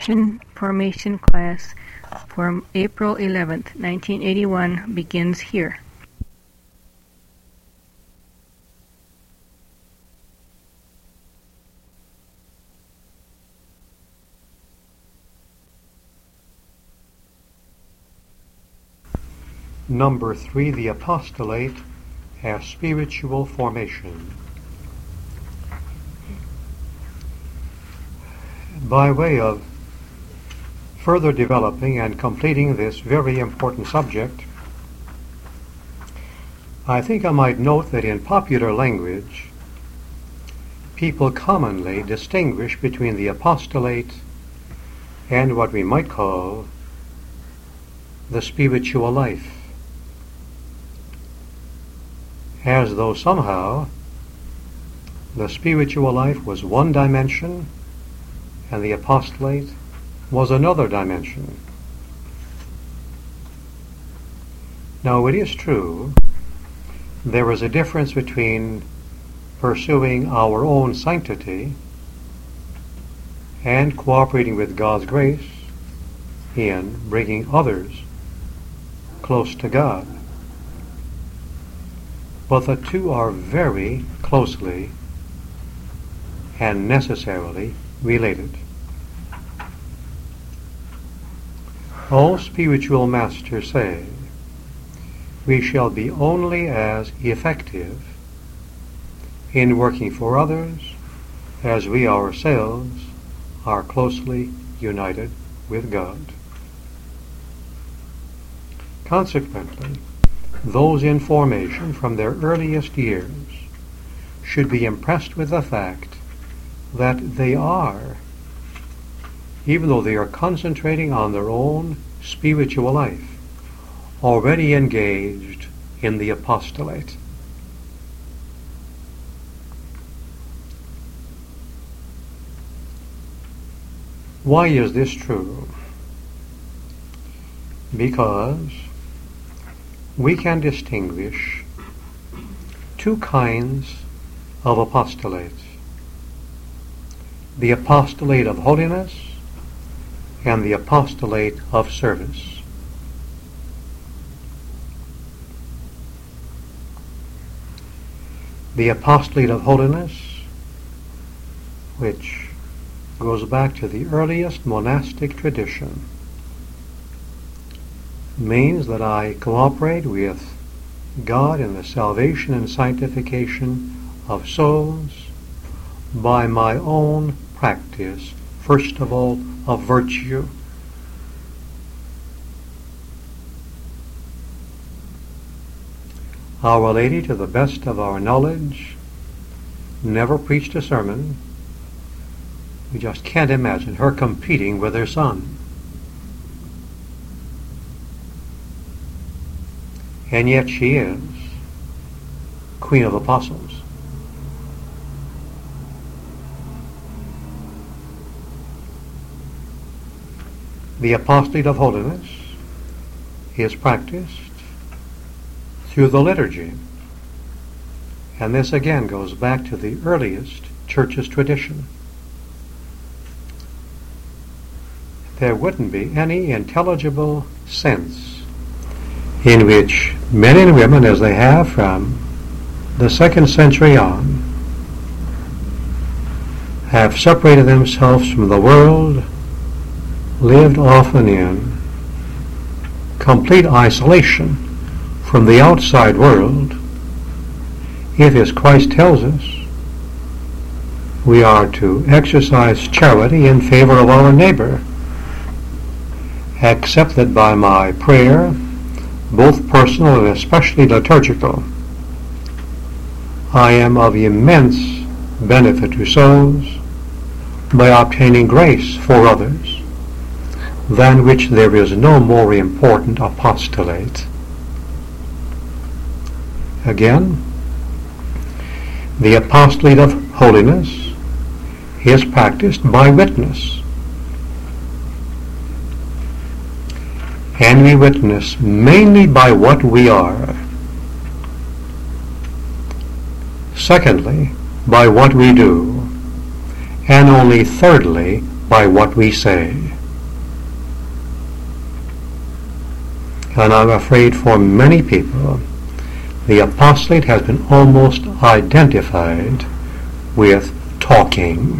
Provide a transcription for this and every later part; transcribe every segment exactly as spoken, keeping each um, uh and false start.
Christian formation class for April eleventh, nineteen eighty-one begins here. Number three, the apostolate as spiritual formation. By way of further developing and completing this very important subject, I think I might note that in popular language, people commonly distinguish between the apostolate and what we might call the spiritual life, as though somehow the spiritual life was one dimension and the apostolate was another dimension. Now, it is true there is a difference between pursuing our own sanctity and cooperating with God's grace in bringing others close to God. But the two are very closely and necessarily related. All spiritual masters say we shall be only as effective in working for others as we ourselves are closely united with God. Consequently, those in formation from their earliest years should be impressed with the fact that they are, even though they are concentrating on their own spiritual life, already engaged in the apostolate. Why is this true? Because we can distinguish two kinds of apostolate: the apostolate of holiness and the apostolate of service. The apostolate of holiness, which goes back to the earliest monastic tradition, means that I cooperate with God in the salvation and sanctification of souls by my own practice, first of all, of virtue. Our Lady, to the best of our knowledge, never preached a sermon. We just can't imagine her competing with her Son. And yet she is Queen of Apostles. The apostolate of holiness is practiced through the liturgy. And this again goes back to the earliest church's tradition. There wouldn't be any intelligible sense in which men and women, as they have from the second century on, have separated themselves from the world, lived often in complete isolation from the outside world, if, as Christ tells us, we are to exercise charity in favor of our neighbor, except that by my prayer, both personal and especially liturgical, I am of immense benefit to souls by obtaining grace for others, than which there is no more important apostolate. Again, the apostolate of holiness is practiced by witness. And we witness mainly by what we are. Secondly, by what we do. And only thirdly, by what we say. And I'm afraid for many people, the apostolate has been almost identified with talking.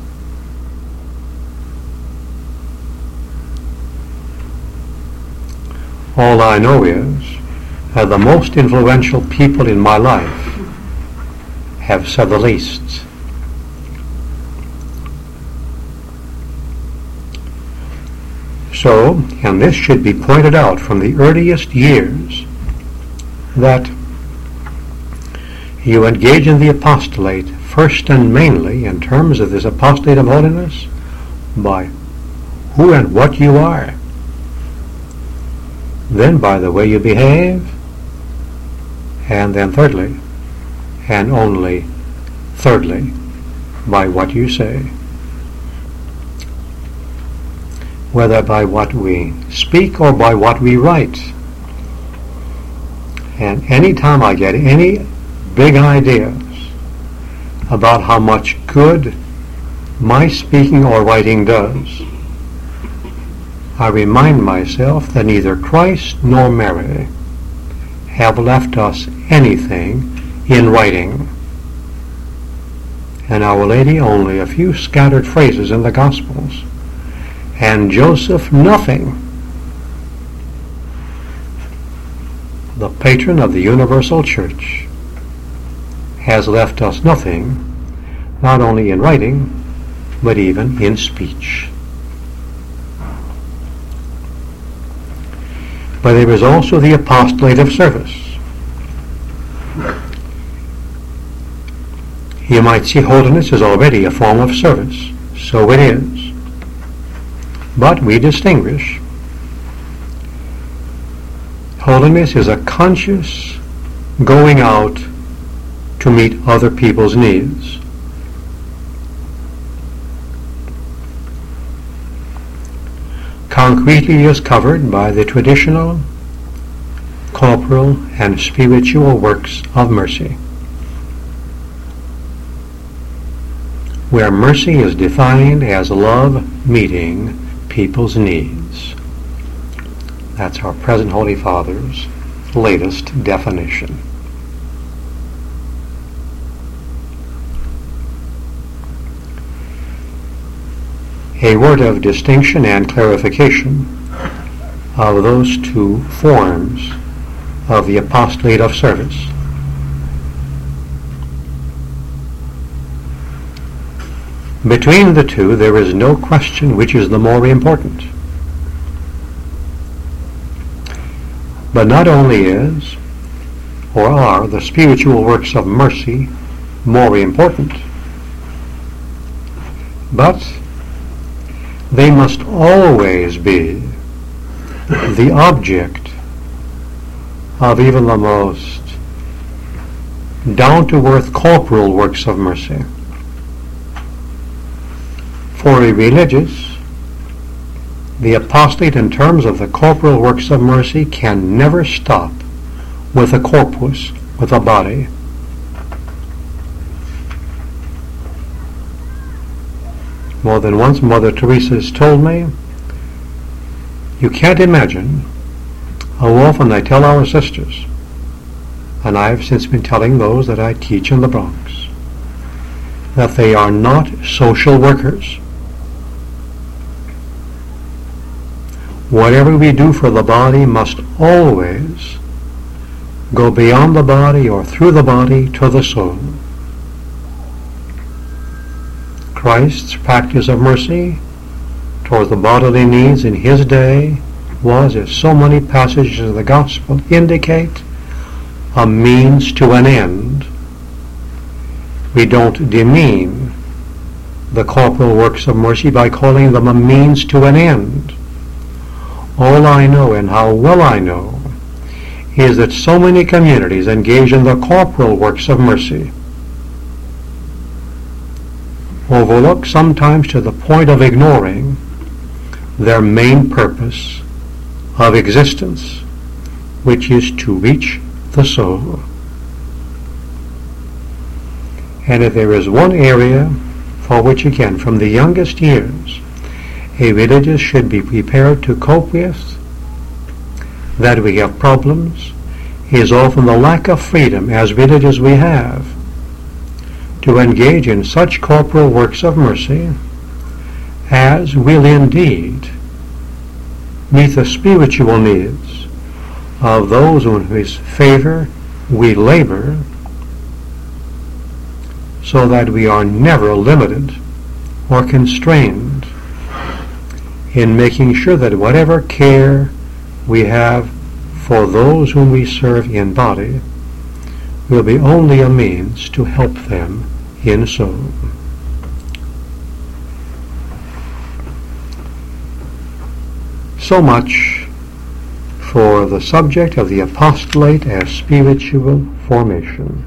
All I know is that the most influential people in my life have said the least. So, and this should be pointed out from the earliest years, that you engage in the apostolate first and mainly in terms of this apostolate of holiness by who and what you are, then by the way you behave, and then thirdly, and only thirdly, by what you say. Whether by what we speak or by what we write. And any time I get any big ideas about how much good my speaking or writing does, I remind myself that neither Christ nor Mary have left us anything in writing, and Our Lady only a few scattered phrases in the Gospels, and Joseph nothing. The patron of the Universal Church has left us nothing, not only in writing, but even in speech. But there is also the apostolate of service. You might see holiness is already a form of service. So it is. But we distinguish. Holiness is a conscious going out to meet other people's needs. Concretely is covered by the traditional, corporal, and spiritual works of mercy, where mercy is defined as love meeting people's needs. That's our present Holy Father's latest definition. A word of distinction and clarification of those two forms of the apostolate of service. Between the two, there is no question which is the more important. But not only is, or are, the spiritual works of mercy more important, but they must always be the object of even the most down-to-earth corporal works of mercy. For a religious, the apostolate in terms of the corporal works of mercy can never stop with a corpus, with a body. More than once Mother Teresa has told me, you can't imagine how often I tell our sisters, and I have since been telling those that I teach in the Bronx, that they are not social workers. Whatever we do for the body must always go beyond the body or through the body to the soul. Christ's practice of mercy towards the bodily needs in his day was, as so many passages of the Gospel indicate, a means to an end. We don't demean the corporal works of mercy by calling them a means to an end. All I know, and how well I know, is that so many communities engage in the corporal works of mercy overlook, sometimes to the point of ignoring, their main purpose of existence, which is to reach the soul. And if there is one area for which, again, from the youngest years, a religious should be prepared to cope with, that we have problems is often the lack of freedom as village as we have to engage in such corporal works of mercy as will indeed meet the spiritual needs of those in whose favor we labor, so that we are never limited or constrained in making sure that whatever care we have for those whom we serve in body will be only a means to help them in soul. So much for the subject of the apostolate as spiritual formation.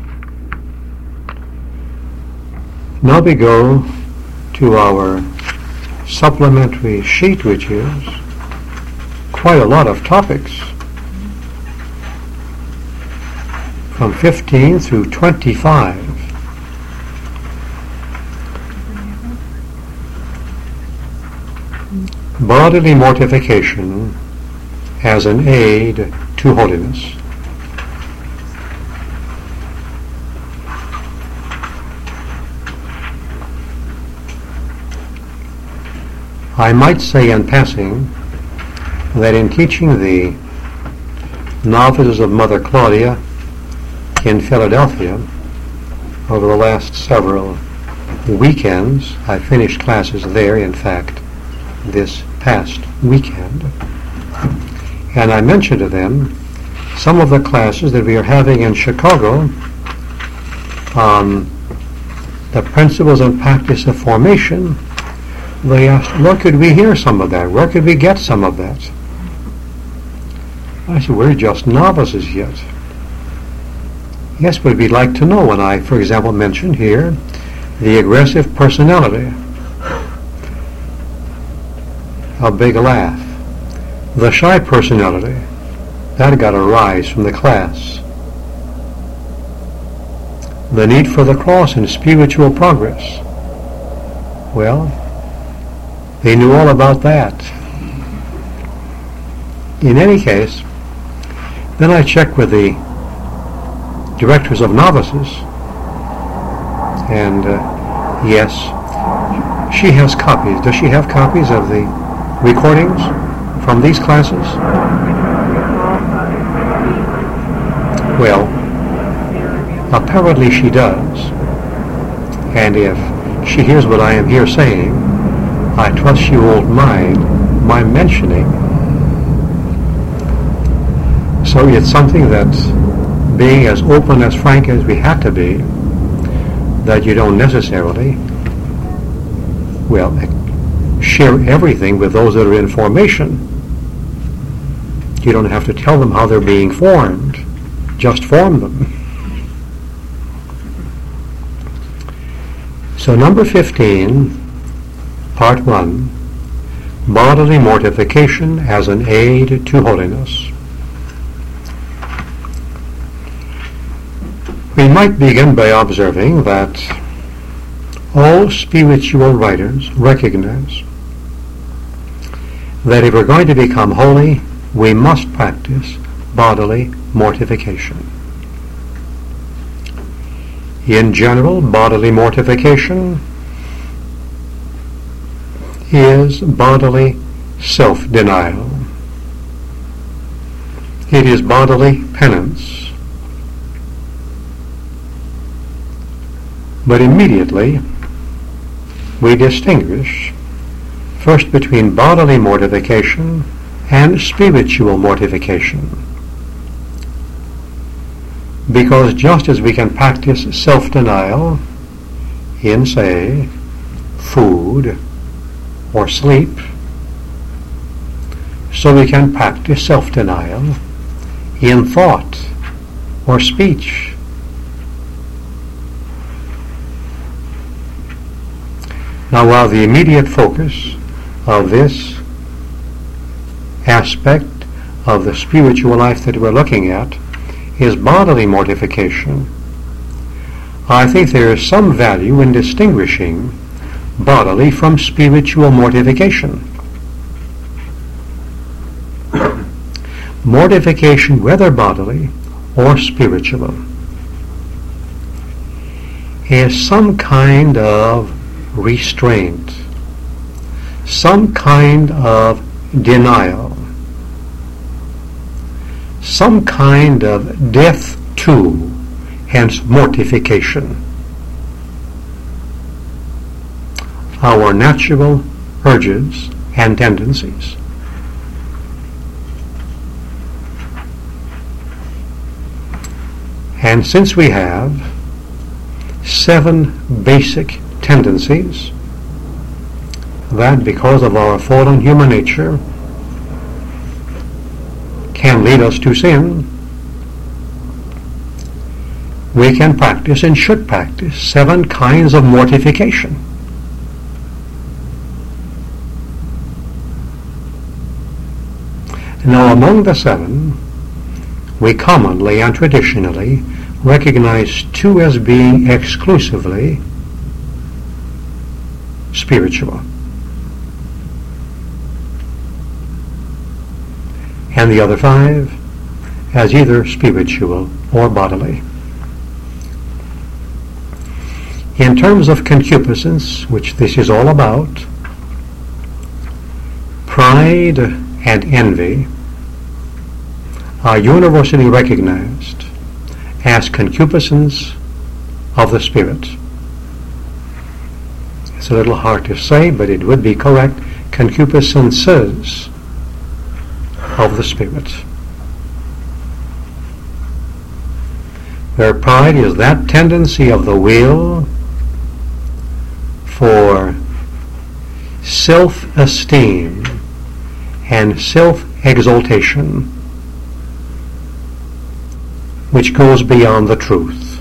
Now we go to our supplementary sheet, which is quite a lot of topics, from fifteen through twenty-five. Bodily mortification as an aid to holiness. I might say in passing that in teaching the novices of Mother Claudia in Philadelphia over the last several weekends, I finished classes there, in fact, this past weekend, and I mentioned to them some of the classes that we are having in Chicago on the principles and practice of formation. They asked, where could we hear some of that? Where could we get some of that? I said, we're just novices yet. Yes, but we'd like to know. When I, for example, mentioned here the aggressive personality, a big laugh. The shy personality, that got a rise from the class. The need for the cross and spiritual progress. Well, they knew all about that. In any case, then I checked with the directors of novices, and uh, yes, she has copies. Does she have copies of the recordings from these classes? Well, apparently she does. And if she hears what I am here saying, I trust she won't mind my mentioning. So it's something that, being as open, as frank as we have to be, that you don't necessarily, well, share everything with those that are in formation. You don't have to tell them how they're being formed. Just form them. So number fifteen, part one, bodily mortification as an aid to holiness. We might begin by observing that all spiritual writers recognize that if we're going to become holy, we must practice bodily mortification. In general, bodily mortification is bodily self-denial. It is bodily penance. But immediately we distinguish first between bodily mortification and spiritual mortification. Because just as we can practice self-denial in, say, food or sleep, so we can practice self-denial in thought or speech. Now, while the immediate focus of this aspect of the spiritual life that we're looking at is bodily mortification, I think there is some value in distinguishing bodily from spiritual mortification. mortification, whether bodily or spiritual, is some kind of restraint, some kind of denial, some kind of death to, hence mortification, our natural urges and tendencies. And since we have seven basic tendencies that, because of our fallen human nature, can lead us to sin, we can practice and should practice seven kinds of mortification. Now, among the seven, we commonly and traditionally recognize two as being exclusively spiritual, and the other five as either spiritual or bodily. In terms of concupiscence, which this is all about, pride and envy are universally recognized as concupiscence of the spirit. It's a little hard to say, but it would be correct, concupiscences of the spirit. Where pride is that tendency of the will for self-esteem and self-exaltation, which goes beyond the truth.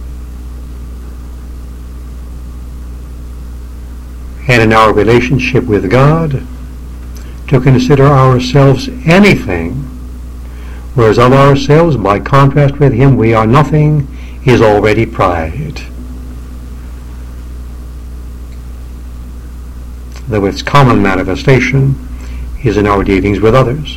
And in our relationship with God, to consider ourselves anything, whereas of ourselves, by contrast with Him, we are nothing, is already pride. Though its common manifestation is in our dealings with others.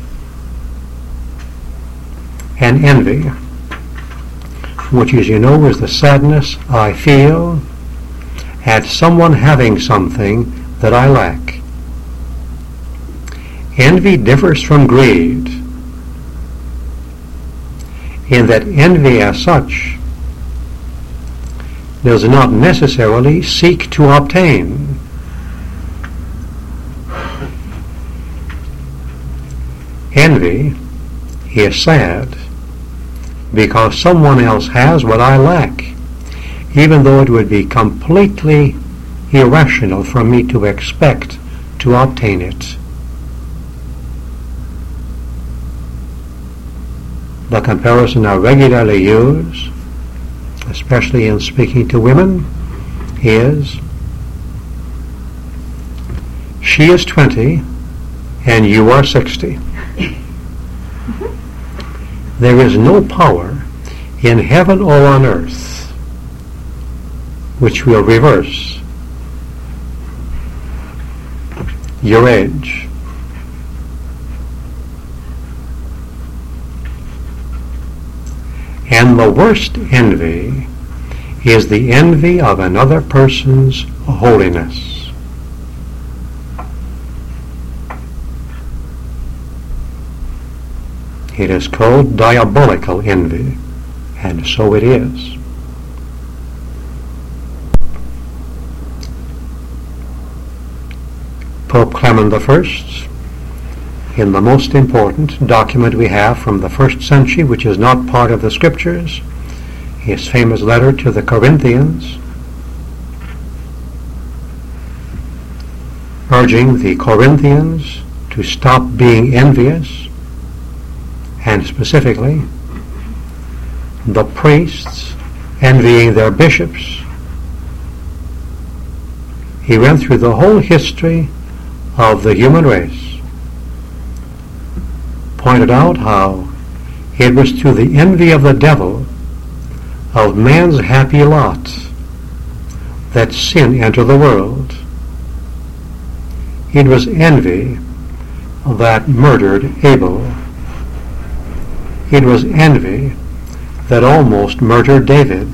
And envy, which, as you know, is the sadness I feel at someone having something that I lack. Envy differs from greed in that envy as such does not necessarily seek to obtain. Envy is sad because someone else has what I lack, even though it would be completely irrational for me to expect to obtain it. The comparison I regularly use, especially in speaking to women, is she is twenty and you are sixty. There is no power in heaven or on earth which will reverse your age. And the worst envy is the envy of another person's holiness. It is called diabolical envy, and so it is. Pope Clement the First, in the most important document we have from the first century, which is not part of the Scriptures, his famous letter to the Corinthians, urging the Corinthians to stop being envious, and specifically the priests envying their bishops. He went through the whole history of the human race, pointed out how it was through the envy of the devil of man's happy lot that sin entered the world. It was envy that murdered Abel. It was envy that almost murdered David.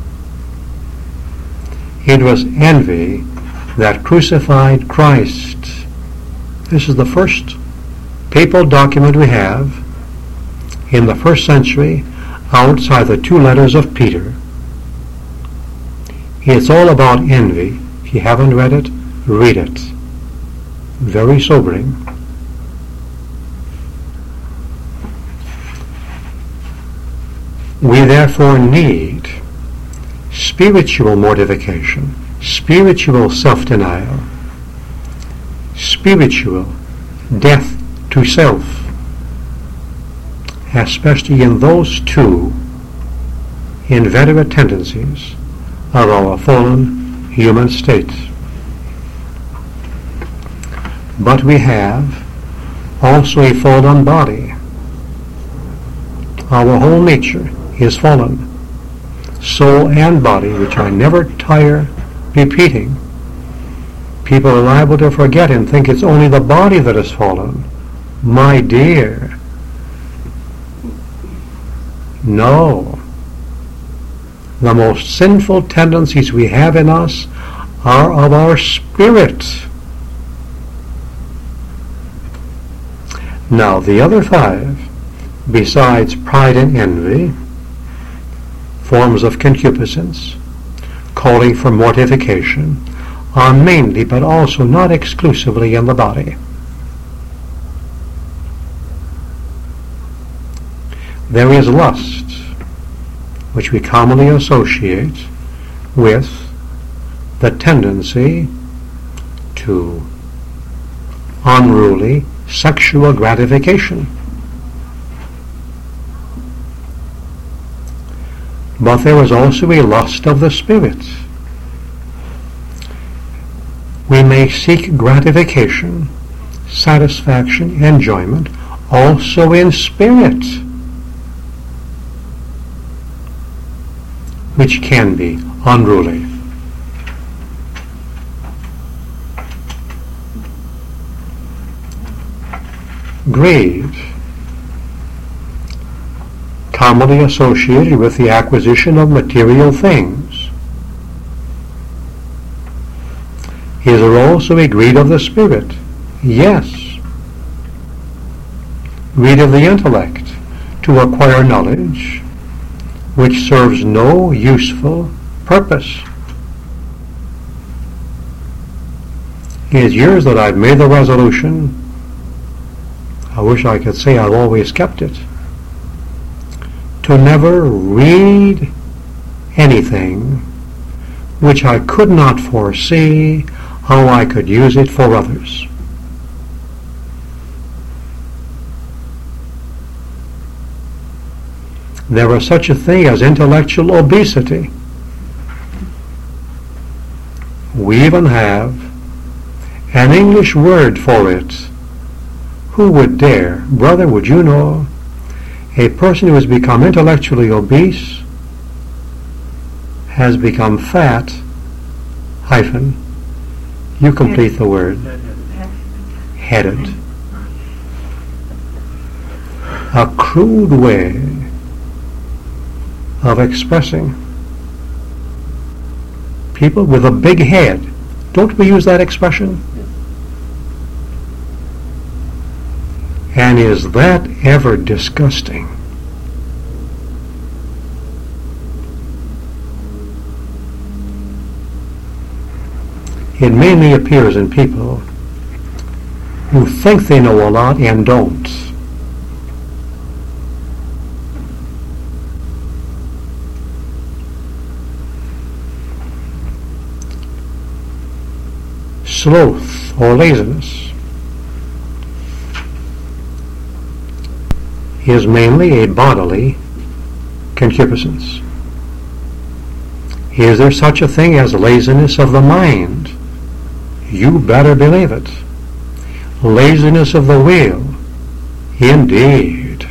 It was envy that crucified Christ. This is the first papal document we have in the first century outside the two letters of Peter. It's all about envy. If you haven't read it, read it. Very sobering. We therefore need spiritual mortification, spiritual self-denial, spiritual death to self, especially in those two inveterate tendencies of our fallen human state. But we have also a fallen body. Our whole nature is fallen, soul and body, which I never tire repeating. People are liable to forget and think it's only the body that is fallen. My dear, no. The most sinful tendencies we have in us are of our spirit. Now, the other five, besides pride and envy, forms of concupiscence, calling for mortification, are mainly but also not exclusively in the body. There is lust, which we commonly associate with the tendency to unruly sexual gratification. But there is also a lust of the spirit. We may seek gratification, satisfaction, enjoyment also in spirit, which can be unruly. Greed, commonly associated with the acquisition of material things. Is there also a greed of the spirit? Yes. Greed of the intellect to acquire knowledge which serves no useful purpose. It is years that I've made the resolution. I wish I could say I've always kept it, to never read anything which I could not foresee how I could use it for others. There is such a thing as intellectual obesity. We even have an English word for it. Who would dare? Brother, would you know? A person who has become intellectually obese has become fat, hyphen, you complete the word, headed. A crude way of expressing people with a big head. Don't we use that expression? And is that ever disgusting? It mainly appears in people who think they know a lot and don't. Sloth or laziness is mainly a bodily concupiscence. Is there such a thing as laziness of the mind? You better believe it. Laziness of the will, indeed.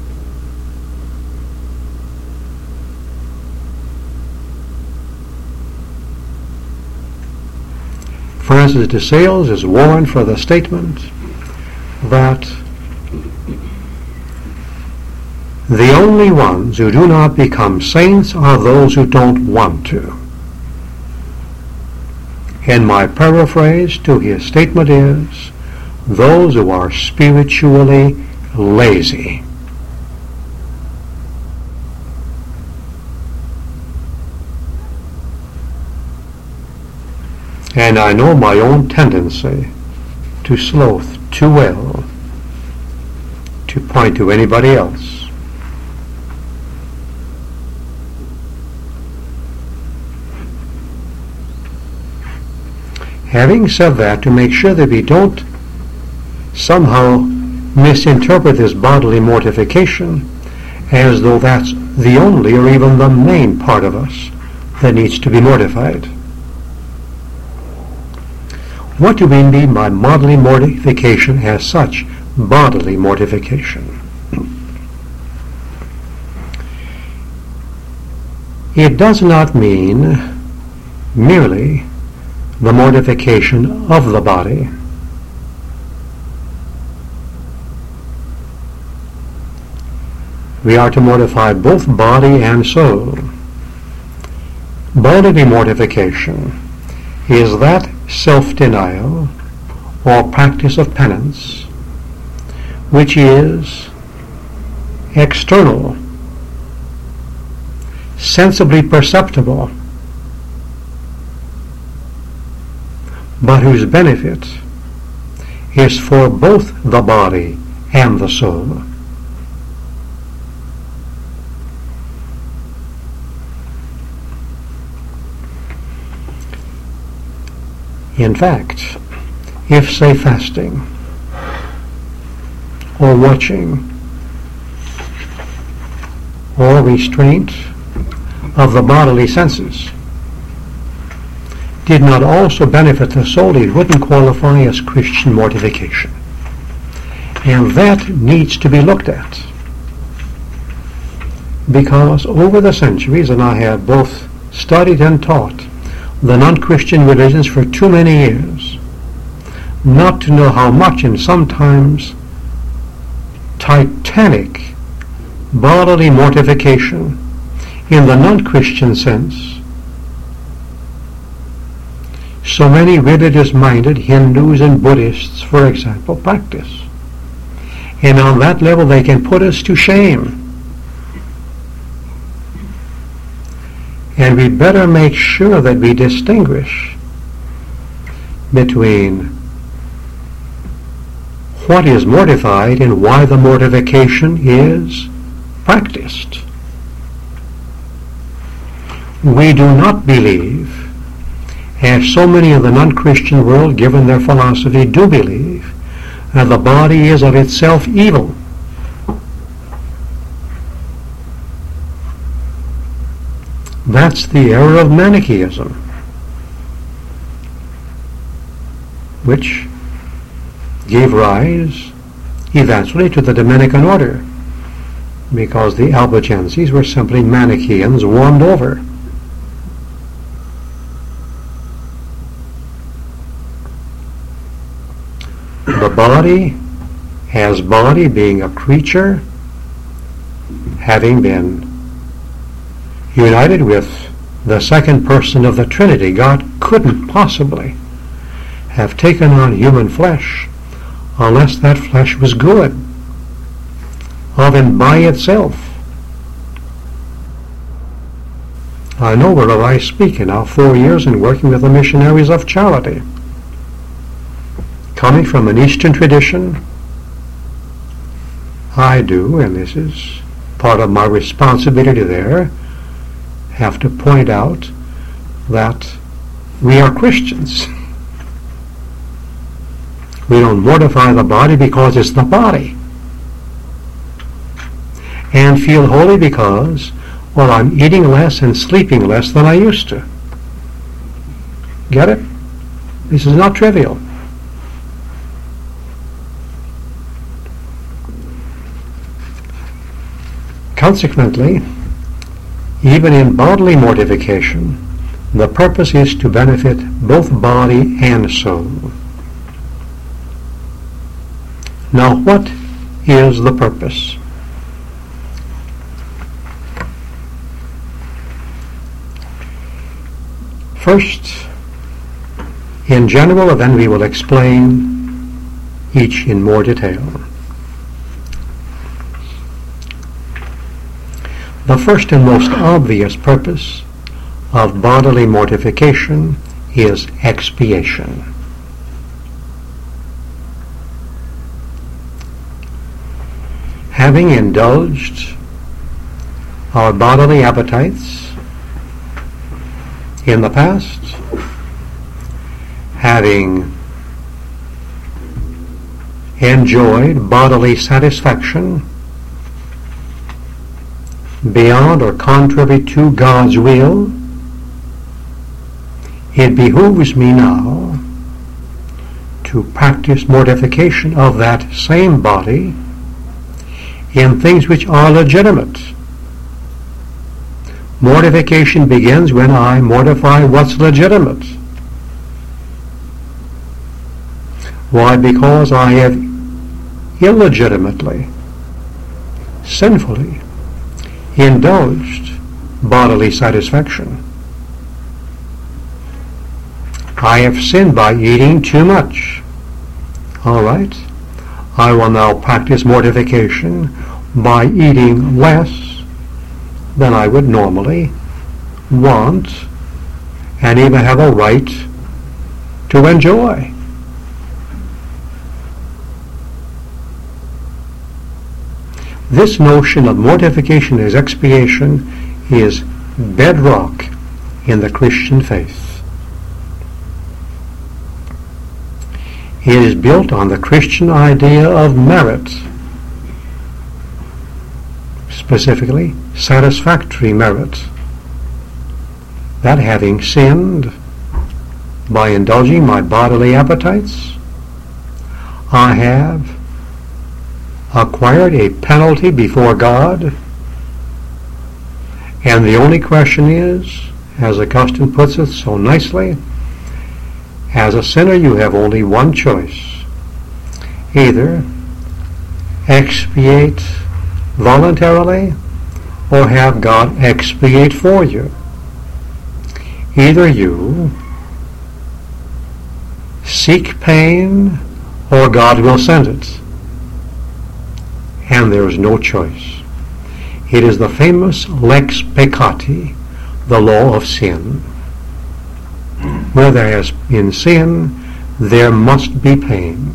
Francis de Sales is warned for the statement that The only ones who do not become saints are those who don't want to. And my paraphrase to his statement is, those who are spiritually lazy. And I know my own tendency to sloth too well to point to anybody else. Having said that, to make sure that we don't somehow misinterpret this bodily mortification as though that's the only or even the main part of us that needs to be mortified. What do we mean by bodily mortification as such? Bodily mortification. It does not mean merely the mortification of the body. We are to mortify both body and soul. Bodily mortification is that self-denial or practice of penance which is external, sensibly perceptible, but whose benefit is for both the body and the soul. In fact, if, say, fasting or watching or restraint of the bodily senses did not also benefit the soul, it wouldn't qualify as Christian mortification. And that needs to be looked at. Because over the centuries, and I have both studied and taught the non-Christian religions for too many years, not to know how much and sometimes titanic bodily mortification in the non-Christian sense so many religious-minded Hindus and Buddhists, for example, practice. And on that level they can put us to shame. And we better make sure that we distinguish between what is mortified and why the mortification is practiced. We do not believe, as so many of the non-Christian world, given their philosophy, do believe, that the body is of itself evil. That's the error of Manichaeism, which gave rise eventually to the Dominican order, because the Albigenses were simply Manichaeans warmed over. The body, as body, being a creature, having been united with the second person of the Trinity, God couldn't possibly have taken on human flesh unless that flesh was good of and by itself. I know whereof I speak in now four years in working with the missionaries of charity, coming from an Eastern tradition. I do, and this is part of my responsibility there, have to point out that we are Christians. We don't mortify the body because it's the body, and feel holy because, well, I'm eating less and sleeping less than I used to. Get it? This is not trivial. Consequently, even in bodily mortification, the purpose is to benefit both body and soul. Now, what is the purpose? First, in general, and then we will explain each in more detail. The first and most obvious purpose of bodily mortification is expiation. Having indulged our bodily appetites in the past, having enjoyed bodily satisfaction beyond or contrary to God's will, it behooves me now to practice mortification of that same body in things which are legitimate. Mortification begins when I mortify what's legitimate. Why? Because I have illegitimately, sinfully indulged bodily satisfaction. I have sinned by eating too much. All right. I will now practice mortification by eating less than I would normally want and even have a right to enjoy. This notion of mortification as expiation is bedrock in the Christian faith. It is built on the Christian idea of merit, specifically satisfactory merit, that having sinned by indulging my bodily appetites, I have acquired a penalty before God, and the only question is, as Augustine puts it so nicely, as a sinner you have only one choice: either expiate voluntarily or have God expiate for you. Either you seek pain or God will send it. And there is no choice. It is the famous lex peccati, the law of sin. Where there has been sin, there must be pain.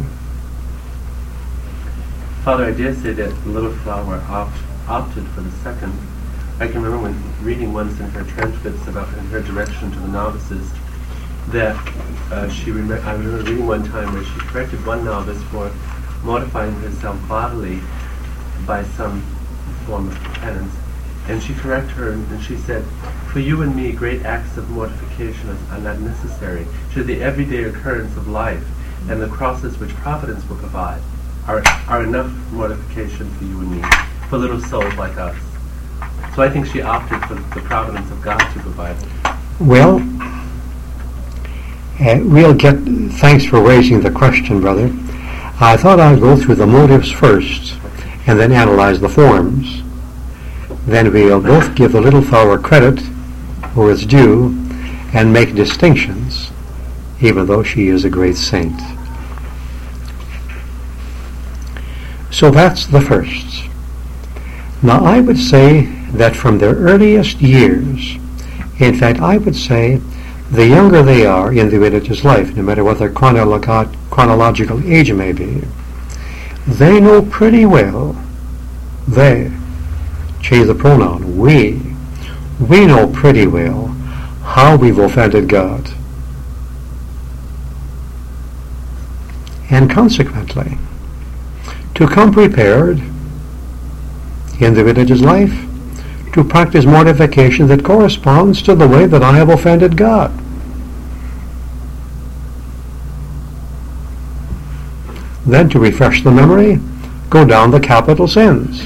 Father, I dare say that Little Flower opt, opted for the second. I can remember when reading once in her transcripts about in her direction to the novices that uh, she rem- I remember reading one time where she corrected one novice for mortifying herself bodily by some form of penance, and she corrected her and she said, "For you and me, great acts of mortification are, are not necessary. To the everyday occurrence of life and the crosses which Providence will provide are, are enough mortification for you and me, for little souls like us." So I think she opted for the providence of God to provide it. Well, uh, we'll get, thanks for raising the question, brother. I thought I'd go through the motives first and then analyze the forms. Then we'll both give the Little Flower credit where it's due and make distinctions, even though she is a great saint. So that's the first. Now I would say that from their earliest years, in fact I would say the younger they are in the religious life, no matter what their chronolo- chronological age may be, they know pretty well, they, change the pronoun, we, we know pretty well how we've offended God. And consequently, to come prepared in the religious life to practice mortification that corresponds to the way that I have offended God. Then, to refresh the memory, go down the capital sins.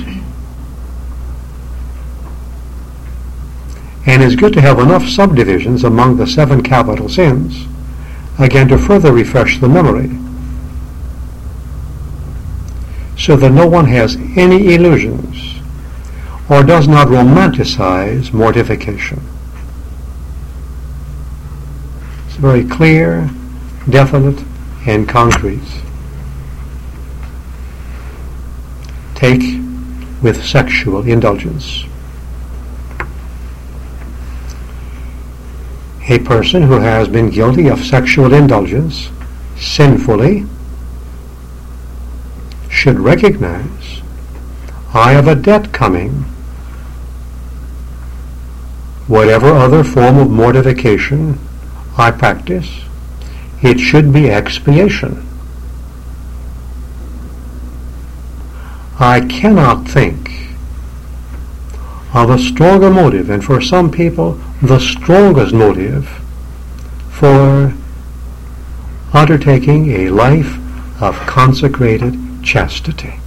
And it's good to have enough subdivisions among the seven capital sins, again to further refresh the memory, so that no one has any illusions or does not romanticize mortification. It's very clear, definite, and concrete. Take with sexual indulgence. A person who has been guilty of sexual indulgence sinfully should recognize, I have a debt coming. Whatever other form of mortification I practice, it should be expiation. I cannot think of a stronger motive, and for some people, the strongest motive for undertaking a life of consecrated chastity.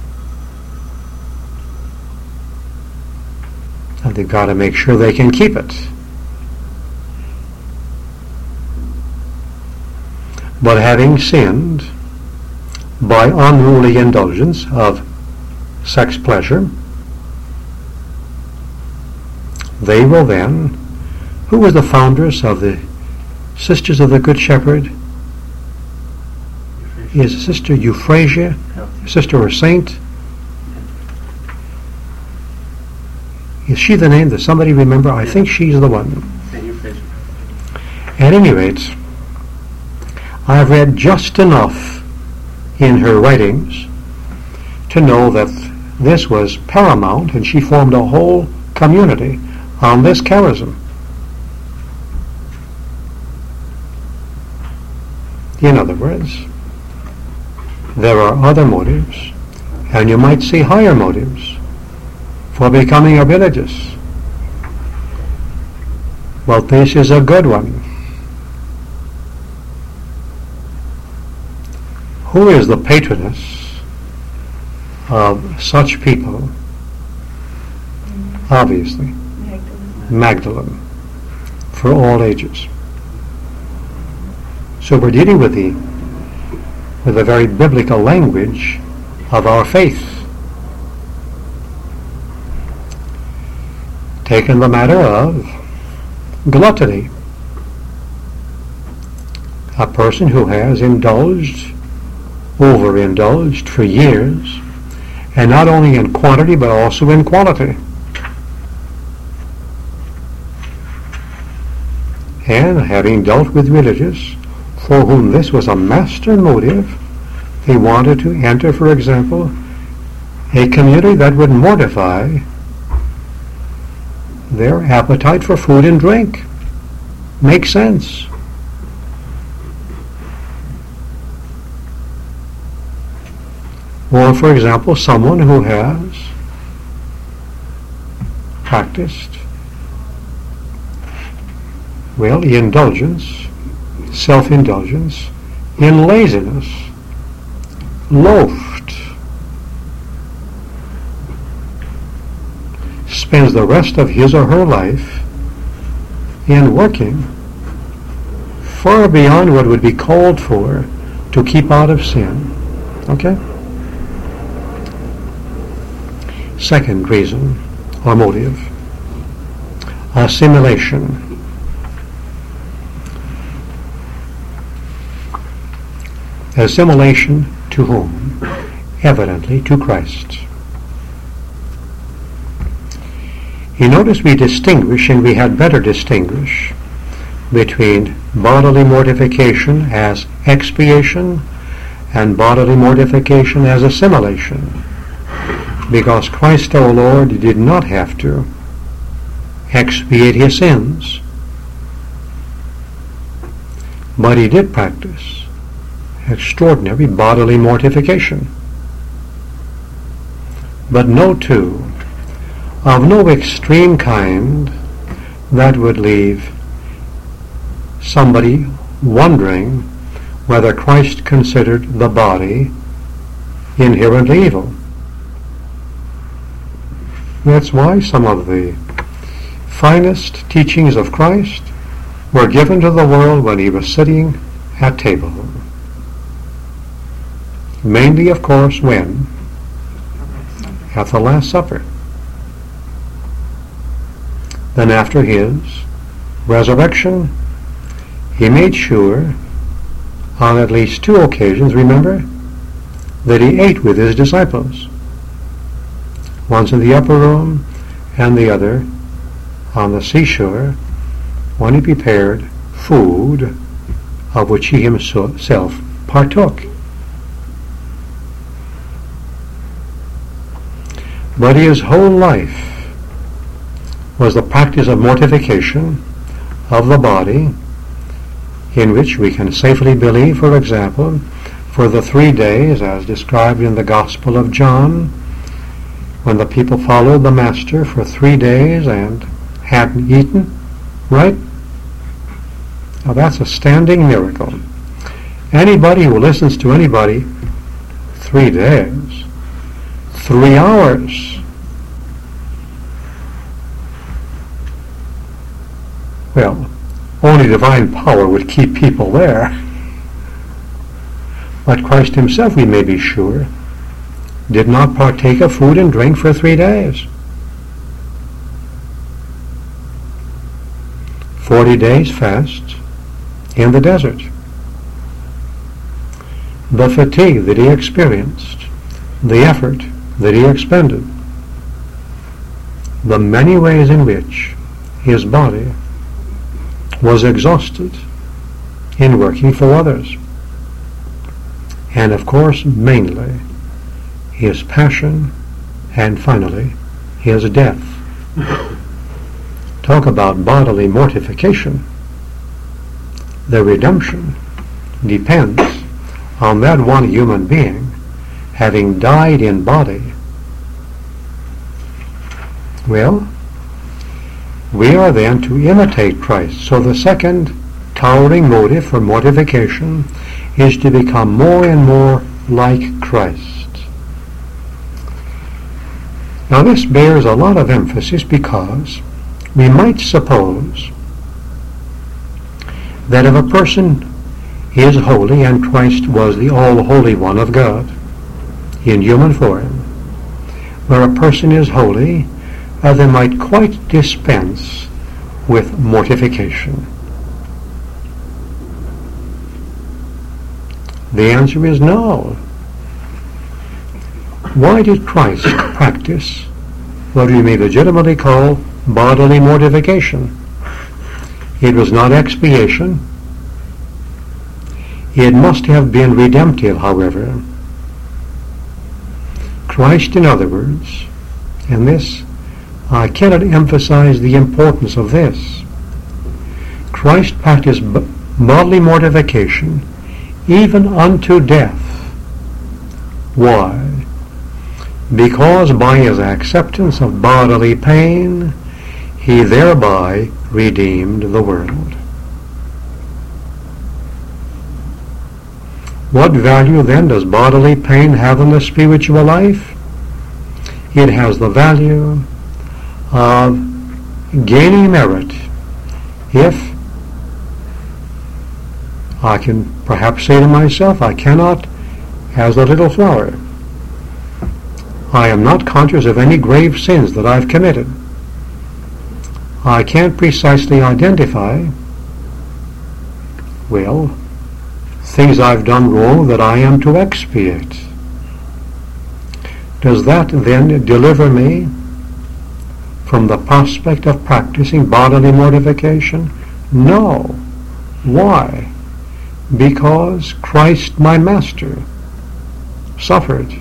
And they've got to make sure they can keep it. But having sinned by unruly indulgence of sex pleasure, they will then, who was the founders of the Sisters of the Good Shepherd? Is Sister Euphrasia, sister or saint? Is she the name? Does somebody remember? I think she's the one. At any rate, I have read just enough in her writings to know that this was paramount, and she formed a whole community on this charism. In other words, there are other motives, and you might see higher motives for becoming a religious. Well, this is a good one. Who is the patroness of such people? Obviously, Magdalene, for all ages. So we're dealing with the with the very biblical language of our faith. Taken the matter of gluttony. A person who has indulged, overindulged for years, and not only in quantity but also in quality. And having dealt with religious for whom this was a master motive, they wanted to enter, for example, a community that would mortify their appetite for food and drink. Makes sense. Or, for example, someone who has practiced, well, indulgence, self-indulgence, in laziness, loafed, spends the rest of his or her life in working far beyond what would be called for to keep out of sin. Okay? Second reason or motive, assimilation. Assimilation to whom? Evidently to Christ. You notice we distinguish, and we had better distinguish, between bodily mortification as expiation and bodily mortification as assimilation. Because Christ our Lord did not have to expiate his sins, but he did practice extraordinary bodily mortification. But no two, of no extreme kind that would leave somebody wondering whether Christ considered the body inherently evil. That's why some of the finest teachings of Christ were given to the world when he was sitting at table. Mainly, of course, when? At the Last Supper. Then after his resurrection, he made sure on at least two occasions, remember, that he ate with his disciples. Once in the upper room and the other on the seashore when he prepared food of which he himself partook. But his whole life was the practice of mortification of the body, in which we can safely believe, for example, for the three days as described in the Gospel of John, when the people followed the Master for three days and hadn't eaten, right? Now that's a standing miracle. Anybody who listens to anybody, three days, three hours, well, only divine power would keep people there. But Christ himself, we may be sure, did not partake of food and drink for three days. Forty days fast in the desert. The fatigue that he experienced, the effort that he expended, the many ways in which his body was exhausted in working for others, and of course mainly his passion, and finally his death. Talk about bodily mortification. The redemption depends on that one human being having died in body. Well, we are then to imitate Christ. So the second towering motive for mortification is to become more and more like Christ. Now this bears a lot of emphasis because we might suppose that if a person is holy, and Christ was the all-holy one of God in human form, where a person is holy, uh, they might quite dispense with mortification. The answer is no. Why did Christ practice what we may legitimately call bodily mortification? It was not expiation. It must have been redemptive, however. Christ, in other words, and this, I cannot emphasize the importance of this, Christ practiced bodily mortification even unto death. Why? Because by his acceptance of bodily pain, he thereby redeemed the world. What value then does bodily pain have in the spiritual life? It has the value of gaining merit if I can perhaps say to myself, I cannot, as the little flower, I am not conscious of any grave sins that I've committed. I can't precisely identify, well, things I've done wrong that I am to expiate. Does that then deliver me from the prospect of practicing bodily mortification? No. Why? Because Christ, my Master, suffered.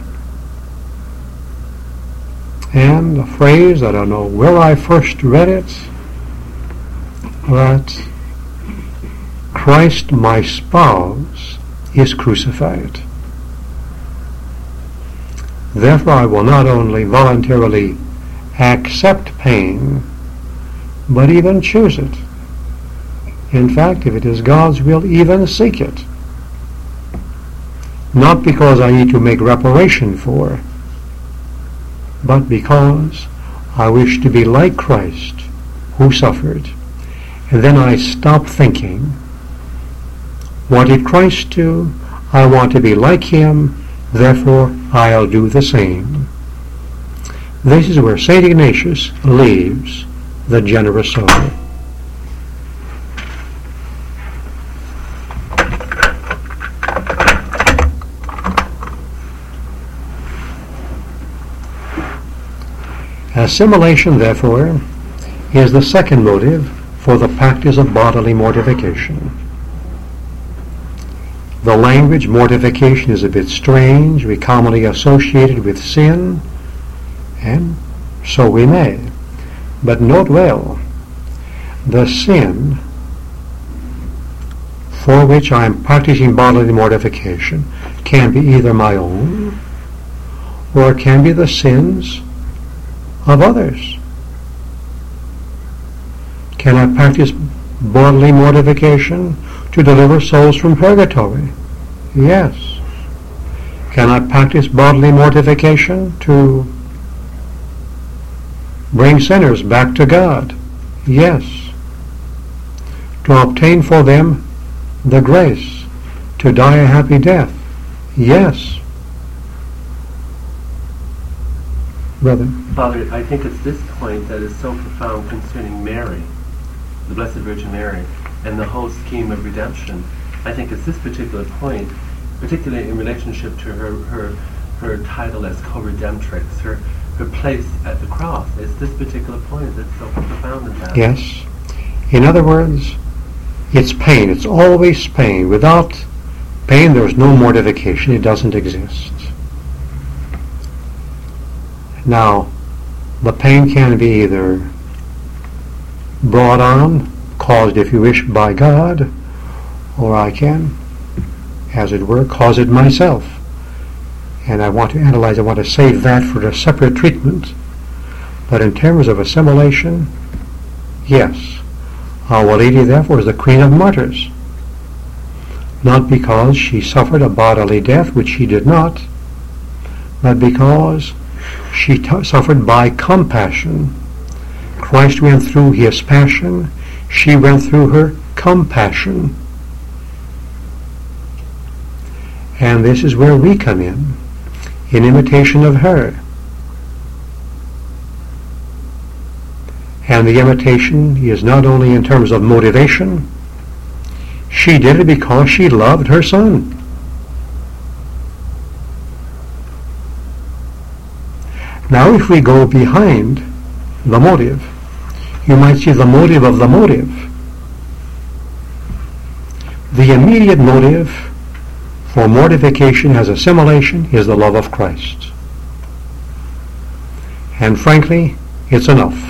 And the phrase, I don't know where I first read it, that Christ, my spouse, is crucified. Therefore, I will not only voluntarily accept pain, but even choose it. In fact, if it is God's will, even seek it. Not because I need to make reparation for, but because I wish to be like Christ, who suffered. And then I stop thinking, what did Christ do? I want to be like him, therefore I'll do the same. This is where Saint Ignatius leaves the generous soul. Assimilation, therefore, is the second motive for the practice of bodily mortification. The language mortification is a bit strange. We commonly associate it with sin, and so we may. But note well, the sin for which I am practicing bodily mortification can be either my own, or it can be the sins of others. Can I practice bodily mortification to deliver souls from purgatory? Yes. Can I practice bodily mortification to bring sinners back to God? Yes. To obtain for them the grace to die a happy death? Yes. Brother? Father, I think it's this point that is so profound concerning Mary, the Blessed Virgin Mary, and the whole scheme of redemption. I think it's this particular point, particularly in relationship to her her, her title as co-redemptrix, her, her place at the cross. It's this particular point that's so profound in that. Yes. In other words, it's pain. It's always pain. Without pain, there's no mortification. It doesn't exist. Now, the pain can be either brought on, caused, if you wish, by God, or I can, as it were, cause it myself. And I want to analyze, I want to save that for a separate treatment. But in terms of assimilation, yes. Our Lady, therefore, is the Queen of Martyrs. Not because she suffered a bodily death, which she did not, but because she t- suffered by compassion. Christ went through his passion, she went through her compassion. And this is where we come in, in imitation of her. And the imitation is not only in terms of motivation. She did it because she loved her Son. Now if we go behind the motive, you might see the motive of the motive. The immediate motive for mortification as assimilation is the love of Christ. And frankly, it's enough.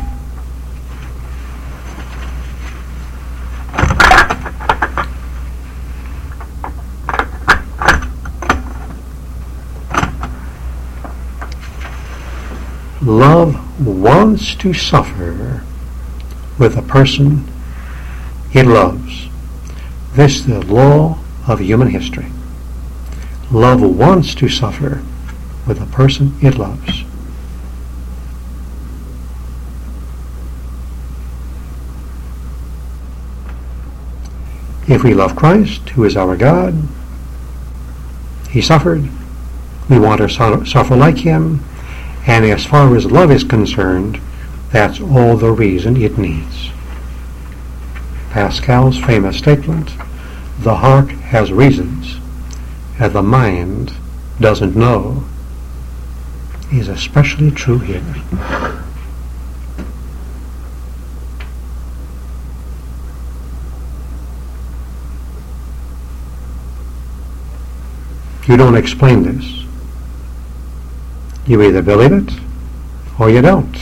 Love wants to suffer with a person it loves. This is the law of human history. Love wants to suffer with a person it loves. If we love Christ, who is our God, he suffered. We want to suffer like him. And as far as love is concerned, that's all the reason it needs. Pascal's famous statement, the heart has reasons that the mind doesn't know, is especially true here. You don't explain this. You either believe it or you don't.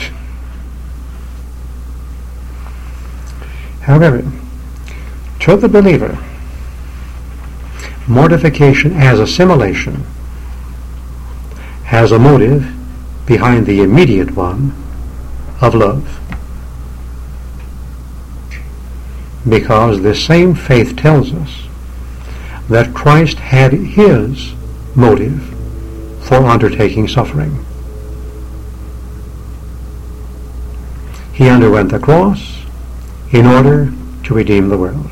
However, to the believer, mortification as assimilation has a motive behind the immediate one of love. Because this same faith tells us that Christ had his motive for undertaking suffering. He underwent the cross in order to redeem the world.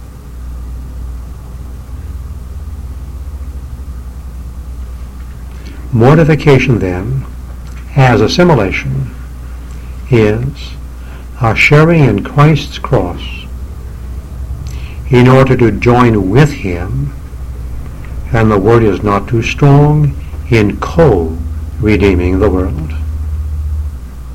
Mortification, then, as assimilation, is our sharing in Christ's cross in order to join with him, and the word is not too strong, in co-redeeming the world.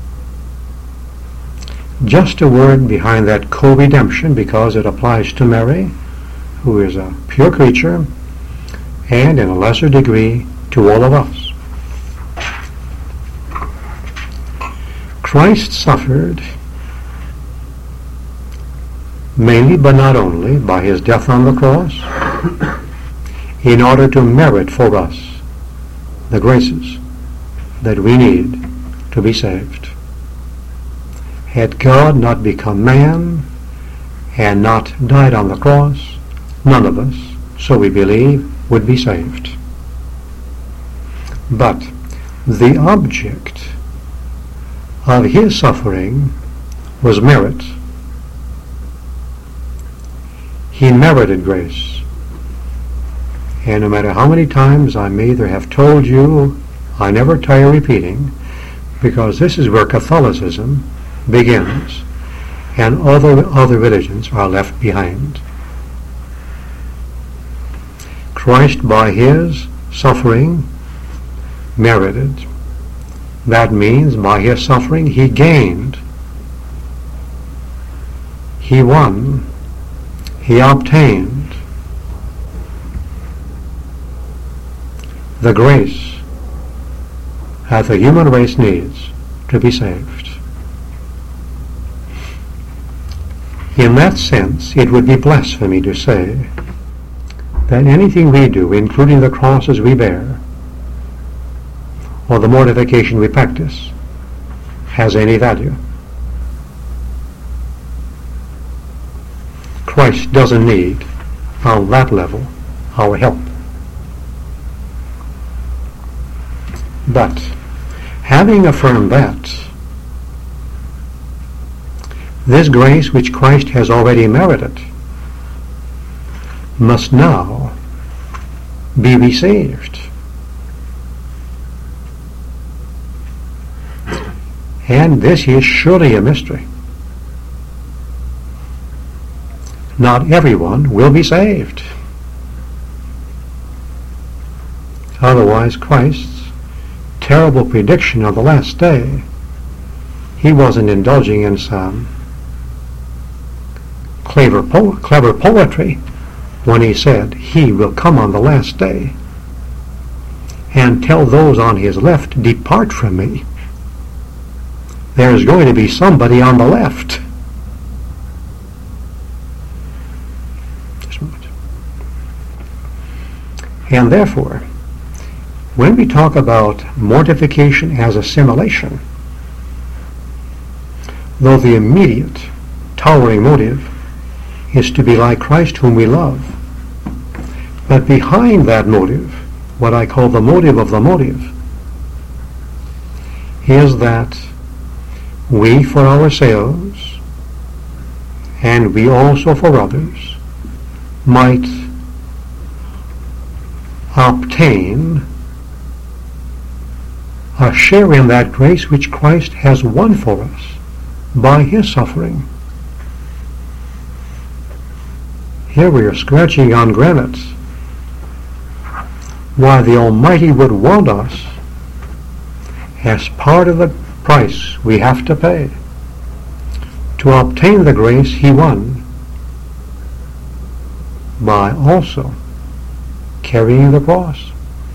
just a word behind that co-redemption, because it applies to Mary, who is a pure creature, and in a lesser degree to all of us. Christ suffered mainly, but not only, by his death on the cross in order to merit for us the graces that we need to be saved. Had God not become man and not died on the cross, none of us, so we believe, would be saved. But the object of his suffering was merit. He merited grace. And no matter how many times I may either have told you, I never tire repeating, because this is where Catholicism begins and other other religions are left behind. Christ, by his suffering, merited. That means by his suffering he gained, he won, he obtained the grace that the human race needs to be saved. In that sense, it would be blasphemy to say that anything we do, including the crosses we bear, or the mortification we practice, has any value. Christ doesn't need, on that level, our help. But, having affirmed that, this grace which Christ has already merited must now be received. And this is surely a mystery. Not everyone will be saved. Otherwise, Christ's terrible prediction of the last day, he wasn't indulging in some clever, po- clever poetry when he said he will come on the last day and tell those on his left, depart from me. There is going to be somebody on the left. Just a moment. And therefore, when we talk about mortification as assimilation, though the immediate towering motive is to be like Christ whom we love, but behind that motive, what I call the motive of the motive, is that we for ourselves, and we also for others, might obtain a share in that grace which Christ has won for us by his suffering. Here we are scratching on granite why the Almighty would want us, as part of the price we have to pay to obtain the grace he won, by also carrying the cross.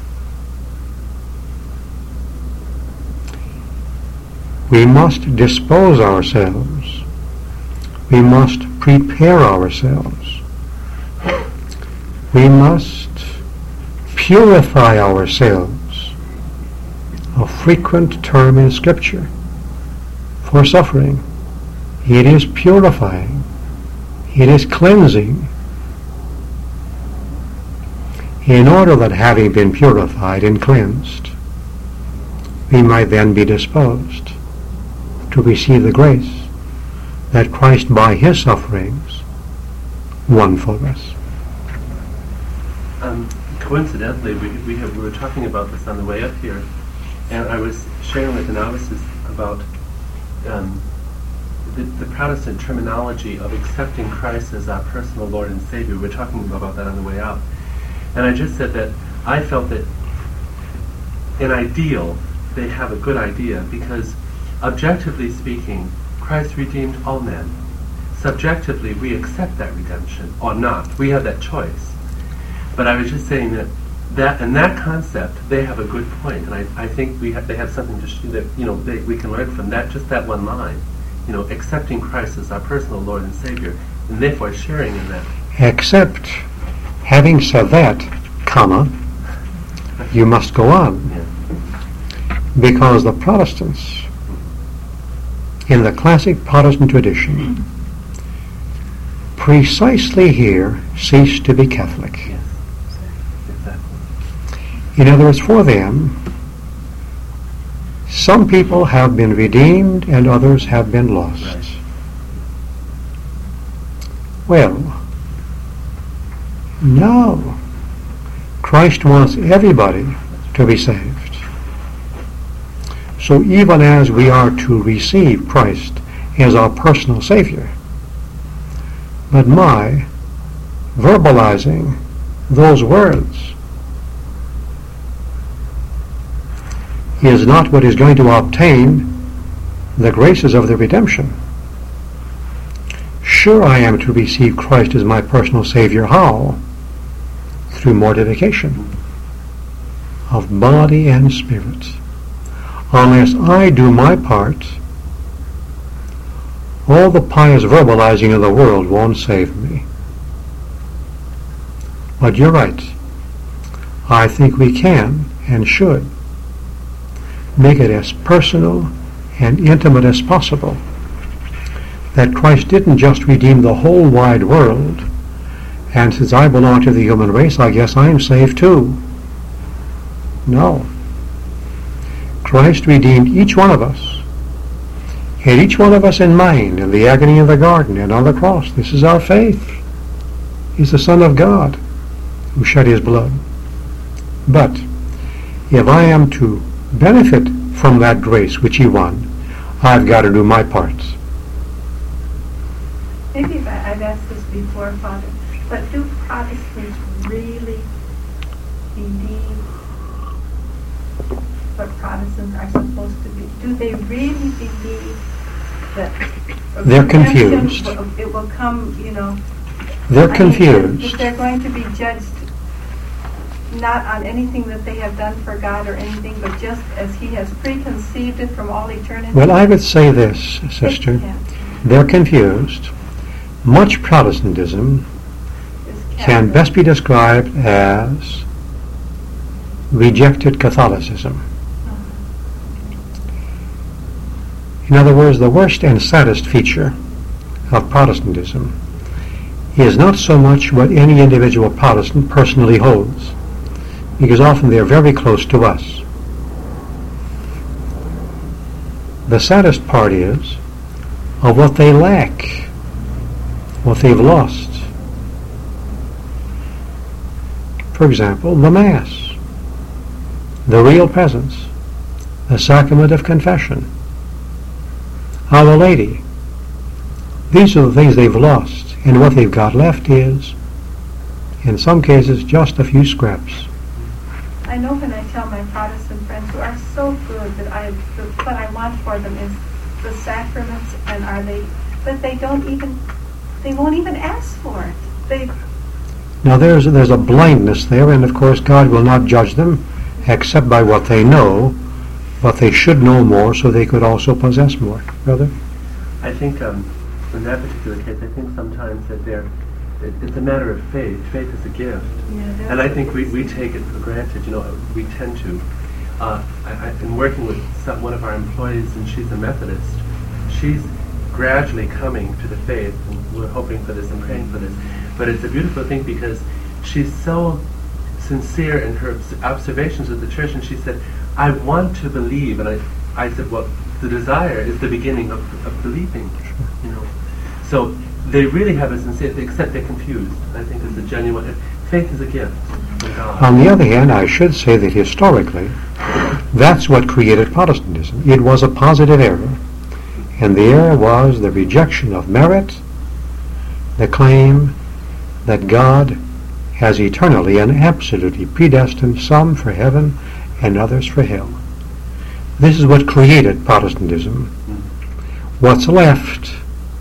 We must dispose ourselves. We must prepare ourselves. We must purify ourselves, a frequent term in Scripture for suffering. It is purifying. It is cleansing. In order that, having been purified and cleansed, we might then be disposed to receive the grace that Christ by his sufferings won for us. Um, coincidentally, we, we, have, we were talking about this on the way up here, and I was sharing with the novices about um, the, the Protestant terminology of accepting Christ as our personal Lord and Savior. We were talking about that on the way up. And I just said that I felt that in ideal, they have a good idea, because objectively speaking, Christ redeemed all men. Subjectively, we accept that redemption or not. We have that choice. But I was just saying that that in that concept, they have a good point, and I, I think we have, they have something to sh- that you know they, we can learn from that. Just that one line, you know, accepting Christ as our personal Lord and Savior, and therefore sharing in that. Except, having said that, comma, you must go on, Yeah. because the Protestants, in the classic Protestant tradition, precisely here cease to be Catholic. Yes. Exactly. In other words, for them, some people have been redeemed and others have been lost. Right. Well, no. Christ wants everybody to be saved. So even as we are to receive Christ as our personal Savior, but my verbalizing those words is not what is going to obtain the graces of the redemption. Sure, I am to receive Christ as my personal Savior. How? Through mortification of body and spirit. Unless I do my part, all the pious verbalizing of the world won't save me. But you're right. I think we can and should make it as personal and intimate as possible. That Christ didn't just redeem the whole wide world, and since I belong to the human race, I guess I'm saved too. No. Christ redeemed each one of us, had each one of us in mind in the agony of the garden and on the cross. This is our faith. He's the Son of God who shed his blood. But if I am to benefit from that grace which he won, I've got to do my part. Maybe if I, I've asked this before, Father, but do Protestants really believe what Protestants are supposed to be? Do they really believe that They're redemption confused. Will, it will come, you know? They're I mean, confused. if they're going to be judged not on anything that they have done for God or anything, but just as he has preconceived it from all eternity. Well, I would say this, sister. Yeah. They're confused. Much Protestantism It's can Catholic. best be described as rejected Catholicism. In other words, the worst and saddest feature of Protestantism is not so much what any individual Protestant personally holds, because often they're very close to us. The saddest part is of what they lack, what they've lost. For example, the Mass, the real presence, the sacrament of confession, Our Lady. These are the things they've lost, and what they've got left is, in some cases, just a few scraps. I know when I tell my Protestant friends who are so good that I, the, what I want for them is the sacraments, and are they, but they don't even, they won't even ask for it. They. Now there's there's a blindness there, and of course God will not judge them except by what they know, but they should know more so they could also possess more. Brother? I think um, in that particular case, I think sometimes that they're, it, it's a matter of faith. Faith is a gift. Yeah, And I think we, we take it for granted, you know, we tend to. Uh, I, I've been working with some, one of our employees, and she's a Methodist. She's gradually coming to the faith, and we're hoping for this and praying for this. But it's a beautiful thing because she's so sincere in her obs- observations of the church, and she said, I want to believe. And I, I said, well, the desire is the beginning of, of believing, you know. So they really have a sincere, except they're confused. I think it's a genuine, faith is a gift from God. On the other hand, I should say that historically, that's what created Protestantism. It was a positive error, and the error was the rejection of merit, the claim that God has eternally and absolutely predestined some for heaven and others for hell. This is what created Protestantism. What's left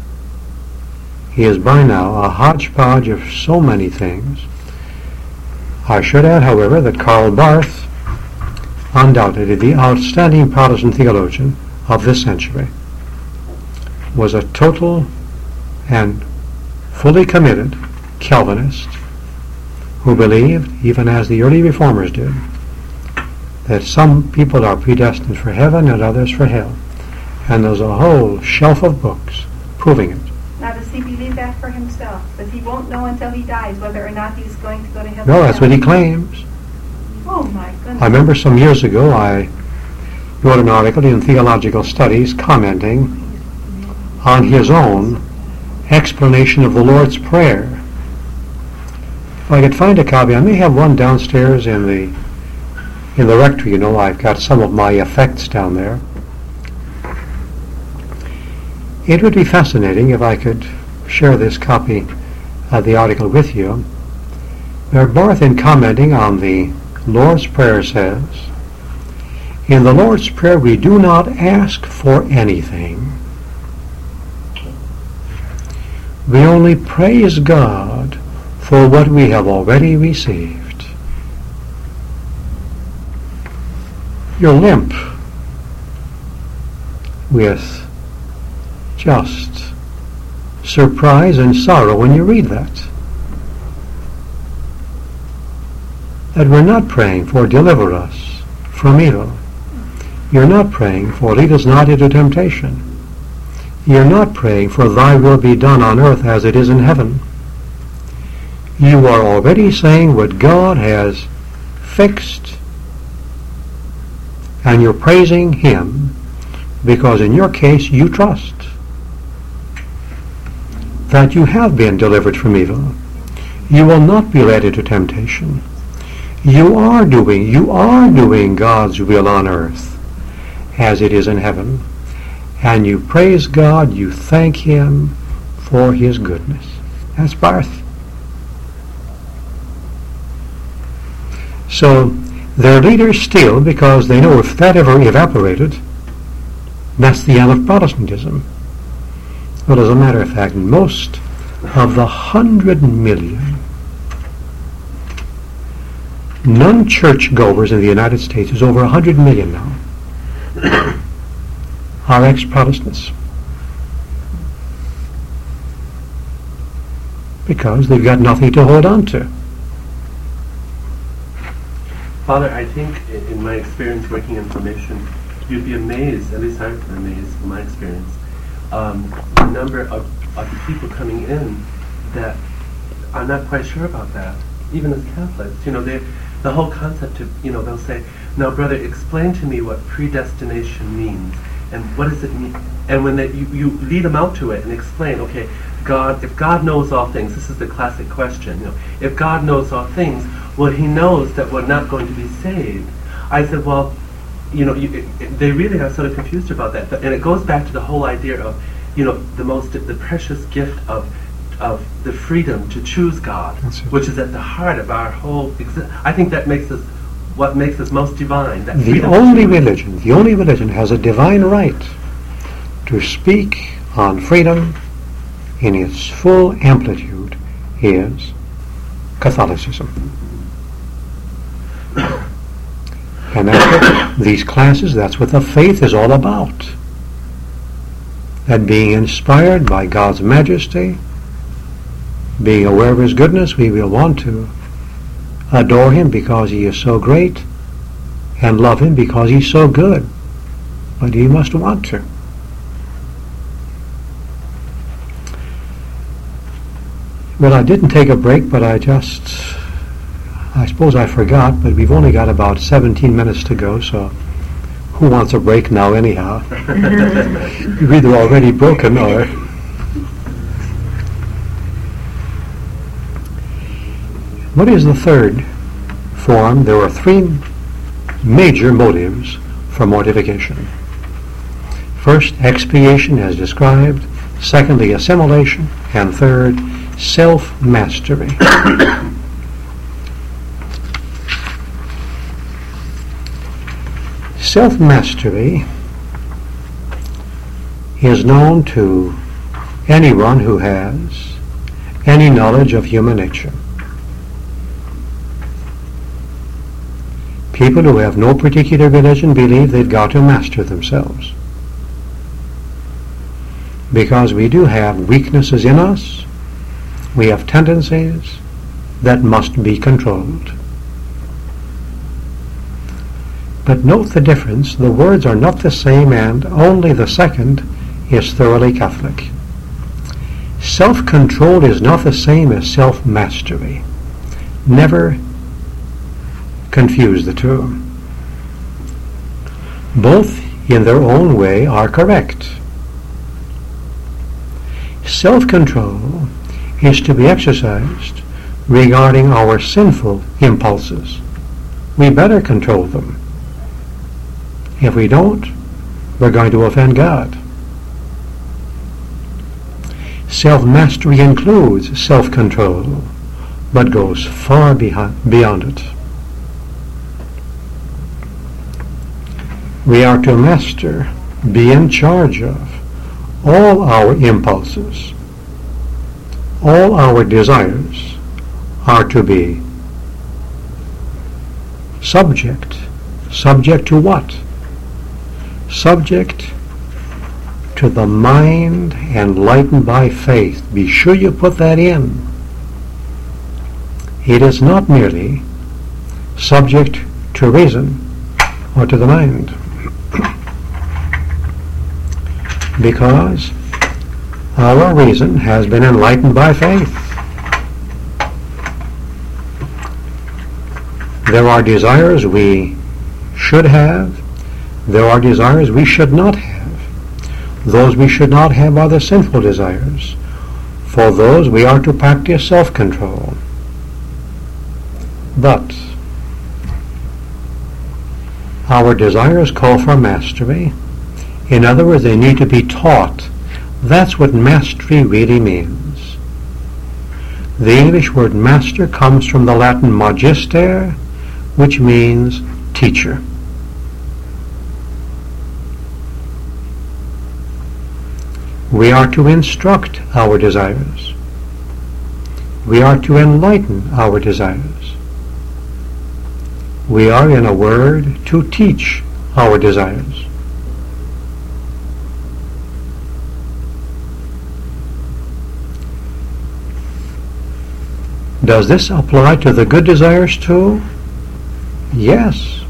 is by now a hodgepodge of so many things. I should add, however, that Karl Barth, undoubtedly the outstanding Protestant theologian of this century, was a total and fully committed Calvinist who believed, even as the early reformers did, that some people are predestined for heaven and others for hell. And there's a whole shelf of books proving it. Now, does he believe that for himself? That he won't know until he dies whether or not he's going to go to heaven? No, that's what he claims. Oh, my goodness. I remember some years ago I wrote an article in Theological Studies commenting on his own explanation of the Lord's Prayer. If I could find a copy, I may have one downstairs in the in the rectory. You know, I've got some of my effects down there. It would be fascinating if I could share this copy of the article with you, where Barth, in commenting on the Lord's Prayer, says, "In the Lord's Prayer we do not ask for anything. We only praise God for what we have already received." You're limp with just surprise and sorrow when you read that. That we're not praying for deliver us from evil. You're not praying for lead us not into temptation. You're not praying for thy will be done on earth as it is in heaven. You are already saying what God has fixed, and you're praising him because in your case you trust that you have been delivered from evil. You will not be led into temptation. You are doing, you are doing God's will on earth as it is in heaven. And you praise God, you thank him for his goodness. That's Barth. So they're leaders still because they know if that ever evaporated, that's the end of Protestantism. Well, as a matter of fact, most of the hundred million non-church goers in the United States, is over a hundred million now, are ex-Protestants. Because they've got nothing to hold on to. Father, I think in my experience working in formation, you'd be amazed, at least I've been amazed in my experience, um, the number of, of people coming in that are not quite sure about that, even as Catholics. You know, they, the whole concept of, you know, they'll say, now brother, explain to me what predestination means, and what does it mean? And when they, you, you lead them out to it and explain, okay, God, if God knows all things, this is the classic question, you know, if God knows all things, well, he knows that we're not going to be saved. I said, well, you know, you, it, it, they really are sort of confused about that. And it goes back to the whole idea of, you know, the most, the precious gift of of the freedom to choose God, which is at the heart of our whole existence. I think that makes us, what makes us most divine. That the only religion, the only religion has a divine right to speak on freedom in its full amplitude is Catholicism. And that's what these classes, that's what the faith is all about. That being inspired by God's majesty, being aware of his goodness, we will want to adore him because he is so great and love him because he's so good. But you must want to. Well, I didn't take a break, but I just, I suppose I forgot, but we've only got about seventeen minutes to go, so who wants a break now anyhow? You're either already broken or... What is the third form? There are three major motives for mortification. First, expiation as described. Secondly, assimilation. And third, self-mastery. Self-mastery is known to anyone who has any knowledge of human nature. People who have no particular religion believe they've got to master themselves. Because we do have weaknesses in us, we have tendencies that must be controlled. But note the difference. The words are not the same, and only the second is thoroughly Catholic. Self-control is not the same as self-mastery. Never confuse the two. Both, in their own way, are correct. Self-control is to be exercised regarding our sinful impulses. We better control them. If we don't, we're going to offend God. Self-mastery includes self-control, but goes far behind, beyond it. We are to master, be in charge of all our impulses. All our desires are to be subject. Subject to what? Subject to the mind enlightened by faith. Be sure you put that in. It is not merely subject to reason or to the mind. Because our reason has been enlightened by faith. There are desires we should have. There are desires we should not have. Those we should not have are the sinful desires. For those we are to practice self-control. But our desires call for mastery. In other words, they need to be taught. That's what mastery really means. The English word master comes from the Latin magister, which means teacher. We are to instruct our desires. We are to enlighten our desires. We are, in a word, to teach our desires. Does this apply to the good desires too? Yes.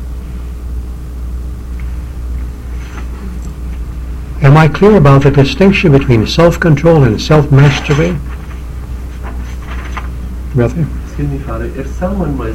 Am I clear about the distinction between self-control and self-mastery? Brother? Excuse me, Father. If someone was,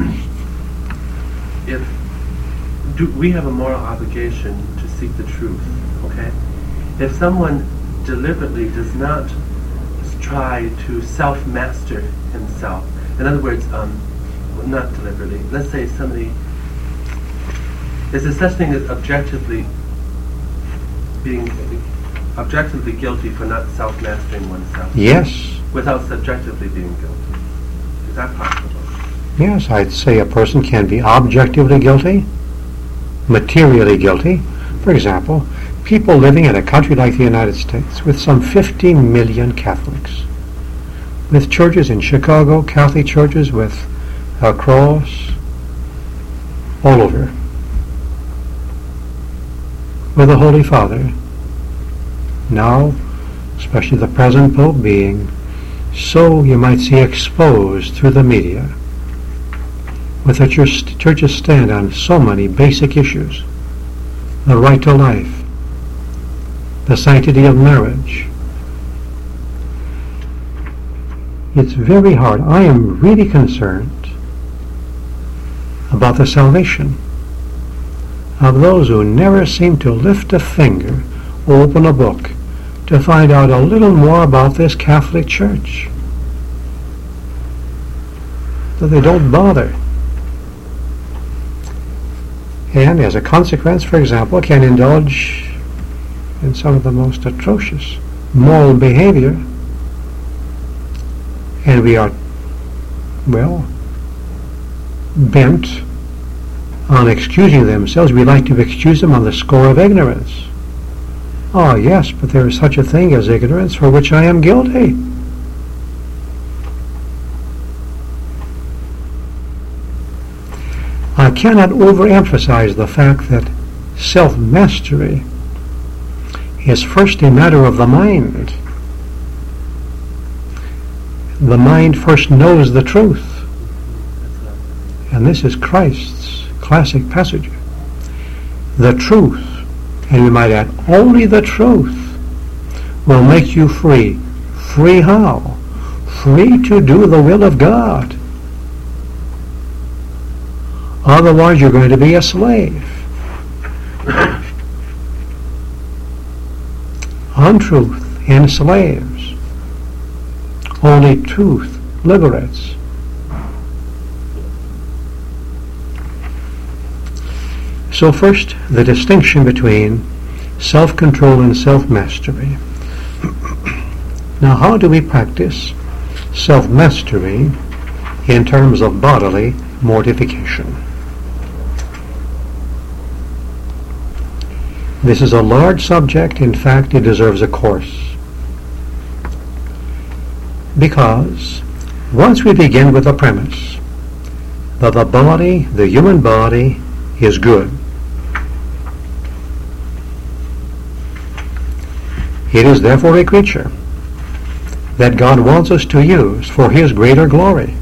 if do, we have a moral obligation to seek the truth, okay? If someone deliberately does not try to self-master himself, in other words, um, well, not deliberately. Let's say somebody, is there such thing as objectively being objectively guilty for not self-mastering oneself? Yes. Without subjectively being guilty. Is that possible? Yes, I'd say a person can be objectively guilty, materially guilty. For example, people living in a country like the United States with some fifty million Catholics, with churches in Chicago, Catholic churches with a cross all over, with the Holy Father, now, especially the present Pope, being so, you might say, exposed through the media, with the church, churches stand on so many basic issues: the right to life, the sanctity of marriage. It's very hard. I am really concerned about the salvation of those who never seem to lift a finger or open a book to find out a little more about this Catholic Church. That they don't bother. And as a consequence, for example, can indulge in some of the most atrocious moral behavior. And we are, well, bent on excusing themselves. We like to excuse them on the score of ignorance. Ah, yes, but there is such a thing as ignorance for which I am guilty. I cannot overemphasize the fact that self-mastery is first a matter of the mind. The mind first knows the truth. And this is Christ's classic passage. The truth, and we might add, only the truth will make you free. Free how? Free to do the will of God. Otherwise you're going to be a slave. Untruth enslaves. Only truth liberates. So first, the distinction between self-control and self-mastery. Now, how do we practice self-mastery in terms of bodily mortification? This is a large subject. In fact, it deserves a course. Because once we begin with the premise that the body, the human body, is good, it is therefore a creature that God wants us to use for His greater glory.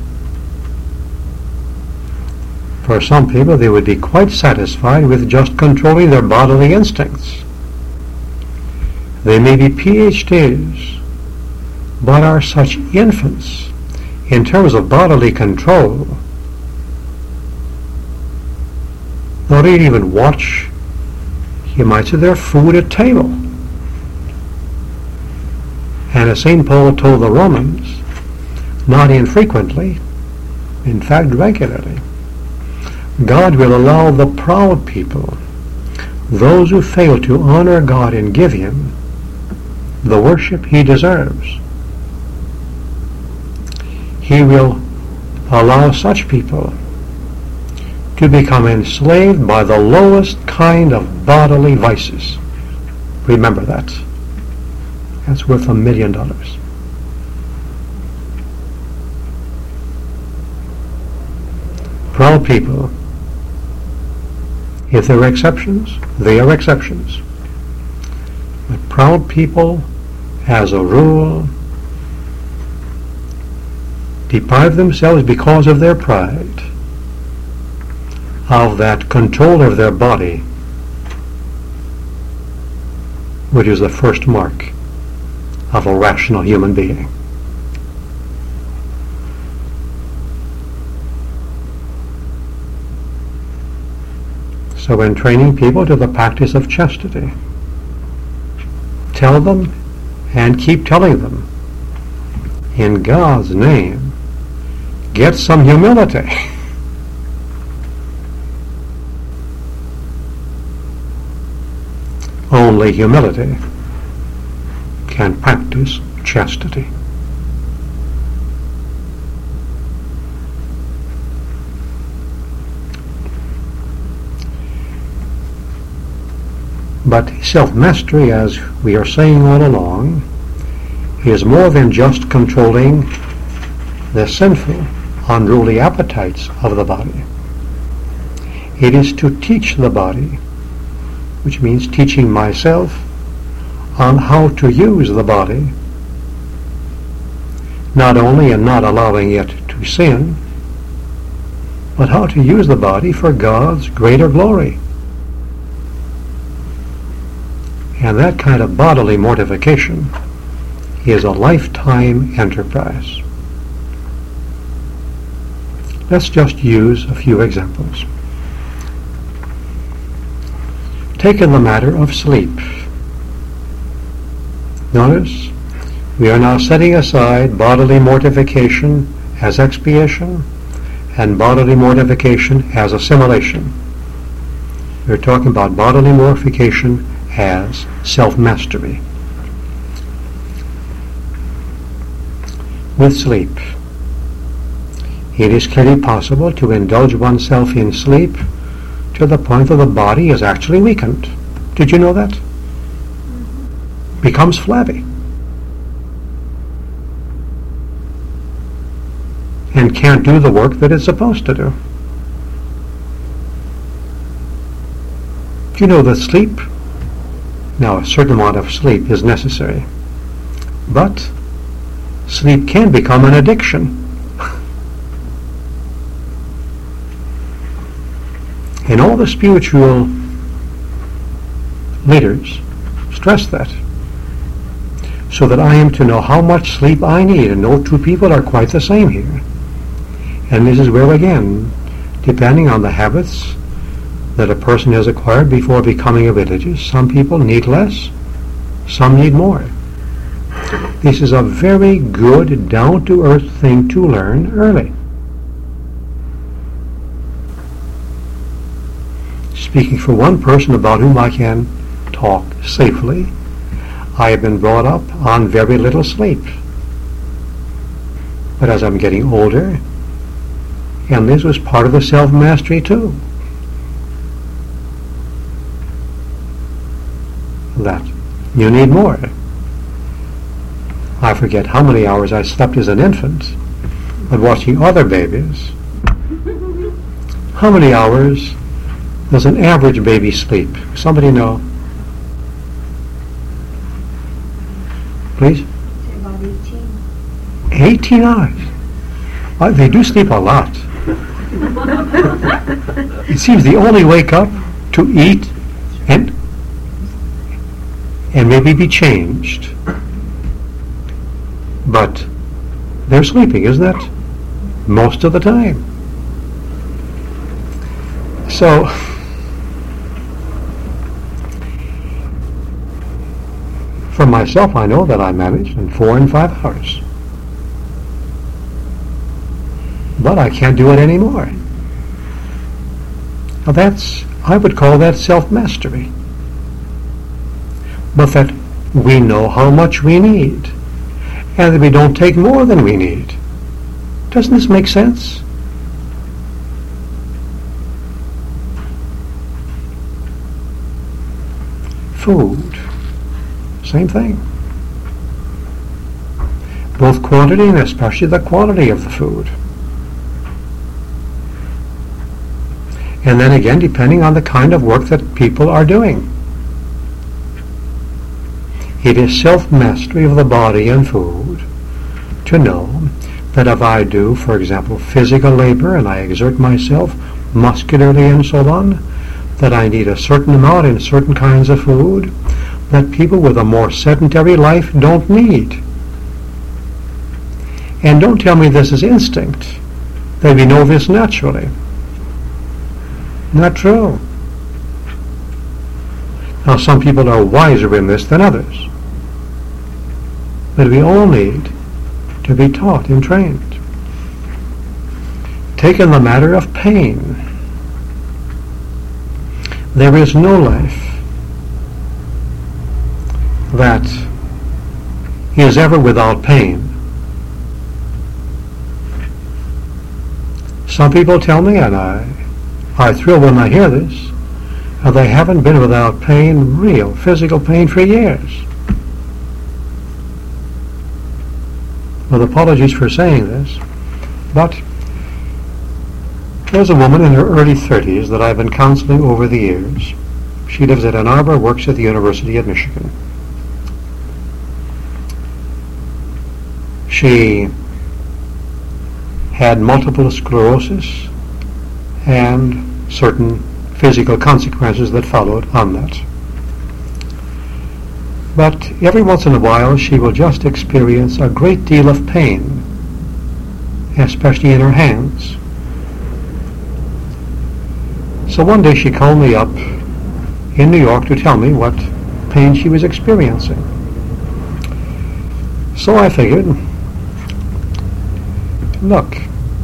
For some people, they would be quite satisfied with just controlling their bodily instincts. They may be P H Ds, but are such infants in terms of bodily control. They don't even watch, you might say, their food at table. And as Saint Paul told the Romans, not infrequently, in fact regularly, God will allow the proud people, those who fail to honor God and give Him the worship He deserves. He will allow such people to become enslaved by the lowest kind of bodily vices. Remember that. That's worth a million dollars. Proud people, if there are exceptions, they are exceptions. But proud people, as a rule, deprive themselves because of their pride of that control of their body, which is the first mark of a rational human being. So in training people to the practice of chastity, tell them and keep telling them, in God's name, get some humility. Only humility can practice chastity. But self-mastery, as we are saying all along, is more than just controlling the sinful, unruly appetites of the body. It is to teach the body, which means teaching myself on how to use the body, not only in not allowing it to sin, but how to use the body for God's greater glory. And that kind of bodily mortification is a lifetime enterprise. Let's just use a few examples. Take in the matter of sleep. Notice, we are now setting aside bodily mortification as expiation and bodily mortification as assimilation. We're talking about bodily mortification as self-mastery. With sleep, it is clearly possible to indulge oneself in sleep to the point that the body is actually weakened. Did you know that? Mm-hmm. becomes flabby and can't do the work that it's supposed to do. Do you know that sleep? Now, a certain amount of sleep is necessary, but sleep can become an addiction. And all the spiritual leaders stress that, so that I am to know how much sleep I need, and no two people are quite the same here. And this is where, again, depending on the habits that a person has acquired before becoming a religious, some people need less, some need more. This is a very good, down-to-earth thing to learn early. Speaking for one person about whom I can talk safely, I have been brought up on very little sleep. But as I'm getting older, and this was part of the self-mastery too, that you need more. I forget how many hours I slept as an infant, but watching other babies, how many hours does an average baby sleep? Somebody know? Please? About eighteen. eighteen hours. Uh, they do sleep a lot. It seems they only wake up to eat and and maybe be changed. But they're sleeping, isn't it? Most of the time. So, for myself, I know that I manage in four and five hours. But I can't do it anymore. Now that's, I would call that self-mastery. But that we know how much we need, and that we don't take more than we need. Doesn't this make sense? Food, same thing. Both quantity and especially the quality of the food. And then again, depending on the kind of work that people are doing. It is self-mastery of the body and food to know that if I do, for example, physical labor and I exert myself muscularly and so on, that I need a certain amount in certain kinds of food that people with a more sedentary life don't need. And don't tell me this is instinct, that we know this naturally. Not true. Now some people are wiser in this than others. But we all need to be taught and trained. Take in the matter of pain. There is no life that is ever without pain. Some people tell me, and I, I thrill when I hear this, that they haven't been without pain, real physical pain, for years. With apologies for saying this, but there's a woman in her early thirties that I've been counseling over the years. She lives at Ann Arbor, works at the University of Michigan. She had multiple sclerosis and certain physical consequences that followed on that. But every once in a while she will just experience a great deal of pain, especially in her hands. So one day she called me up in New York to tell me what pain she was experiencing. So I figured, look,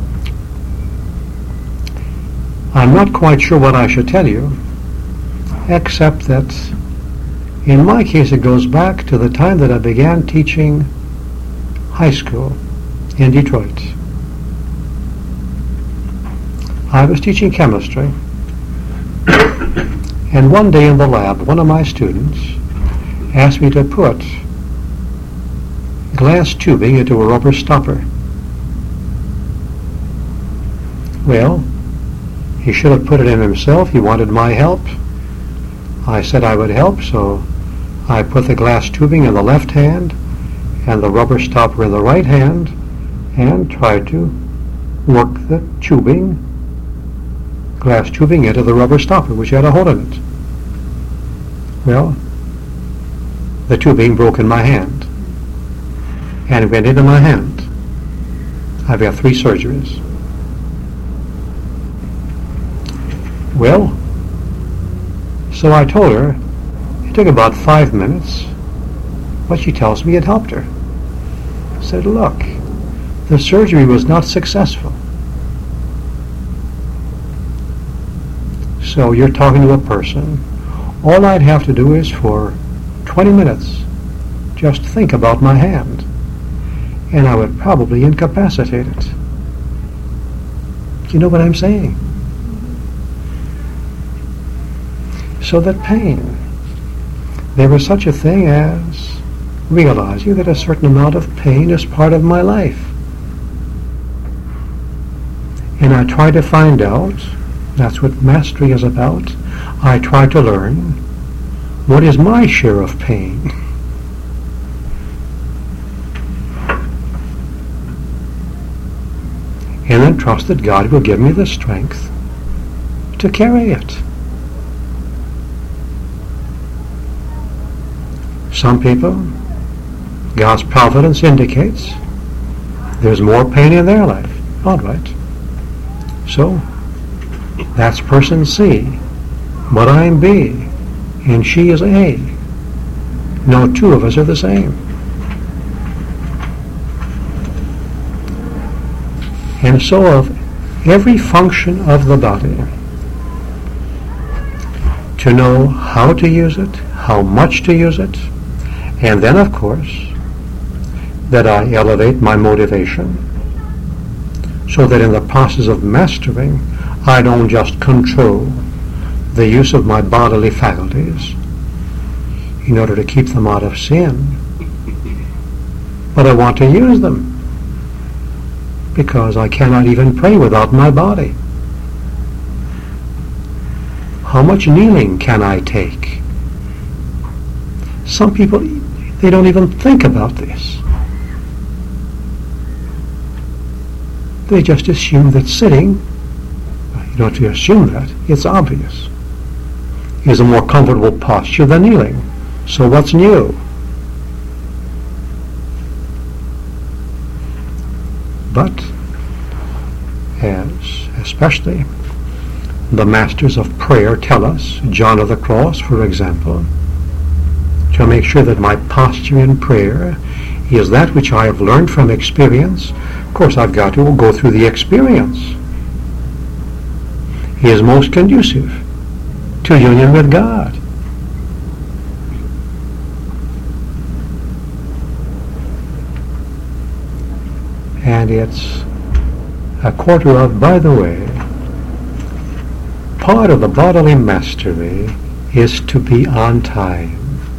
I'm not quite sure what I should tell you, except that in my case it goes back to the time that I began teaching high school in Detroit. I was teaching chemistry, and one day in the lab, one of my students asked me to put glass tubing into a rubber stopper. Well, he should have put it in himself. He wanted my help. I said I would help, so I put the glass tubing in the left hand and the rubber stopper in the right hand and tried to work the tubing, glass tubing into the rubber stopper, which had a hole in it. Well, the tubing broke in my hand and it went into my hand. I've had three surgeries. Well, so I told her, it took about five minutes, but she tells me it helped her. I said, look, the surgery was not successful. So you're talking to a person. All I'd have to do is for twenty minutes just think about my hand, and I would probably incapacitate it. Do you know what I'm saying? So that pain, there is such a thing as realizing that a certain amount of pain is part of my life. And I try to find out, that's what mastery is about, I try to learn what is my share of pain. And then trust that God will give me the strength to carry it. Some people, God's providence indicates there's more pain in their life. All right. So, that's person C, but I'm B, and she is A. No two of us are the same. And so of every function of the body, to know how to use it, how much to use it, and then, of course, that I elevate my motivation so that in the process of mastering, I don't just control the use of my bodily faculties in order to keep them out of sin, but I want to use them because I cannot even pray without my body. How much kneeling can I take? Some people, they don't even think about this. They just assume that sitting, you don't have to assume that, it's obvious, is a more comfortable posture than kneeling. So what's new? But, as especially the masters of prayer tell us, John of the Cross, for example, to make sure that my posture in prayer is that which I have learned from experience. Of course, I've got to go through the experience. He is most conducive to union with God. And it's a quarter of, by the way, part of the bodily mastery is to be on time.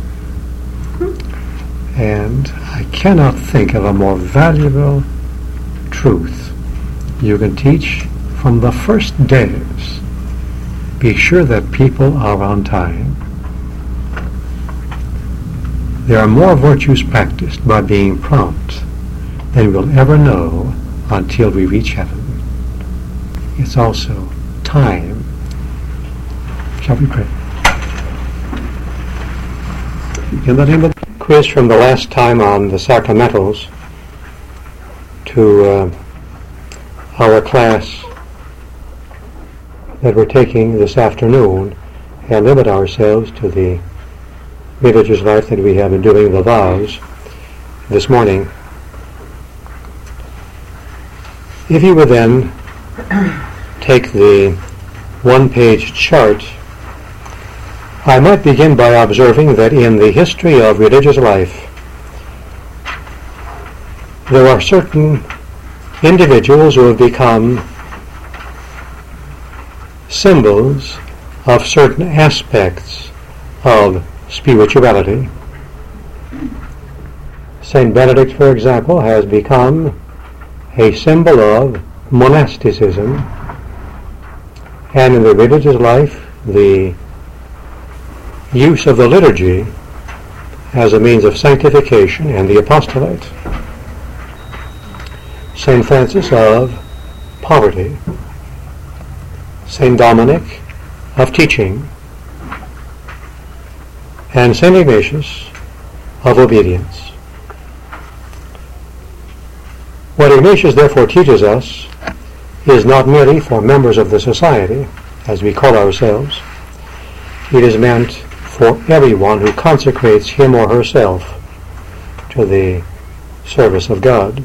And I cannot think of a more valuable truth you can teach from the first days. Be sure that people are on time. There are more virtues practiced by being prompt than we'll ever know until we reach heaven. It's also time. Shall we pray? In the name of the quiz from the last time on the sacramentals to uh, our class that we're taking this afternoon, and limit ourselves to the religious life that we have been doing, the vows, this morning. If you would then take the one-page chart, I might begin by observing that in the history of religious life, there are certain individuals who have become symbols of certain aspects of spirituality. Saint Benedict, for example, has become a symbol of monasticism, and in the religious life, the use of the liturgy as a means of sanctification and the apostolate. Saint Francis of poverty, Saint Dominic of teaching, and Saint Ignatius of obedience. What Ignatius therefore teaches us is not merely for members of the society, as we call ourselves. It is meant for everyone who consecrates him or herself to the service of God.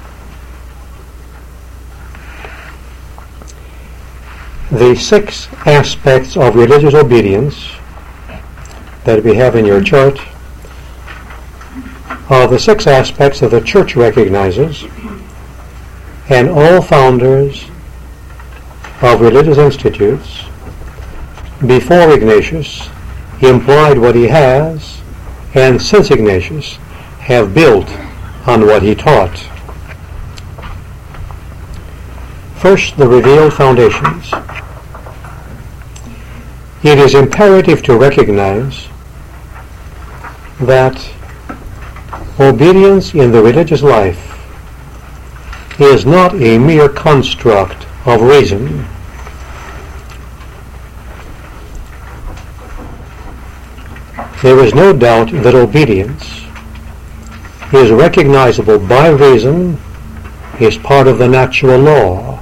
The six aspects of religious obedience that we have in your chart are the six aspects that the Church recognizes, and all founders of religious institutes before Ignatius implied what he has, and since Ignatius have built on what he taught. First, the revealed foundations. It is imperative to recognize that obedience in the religious life is not a mere construct of reason. There is no doubt that obedience is recognizable by reason, is part of the natural law.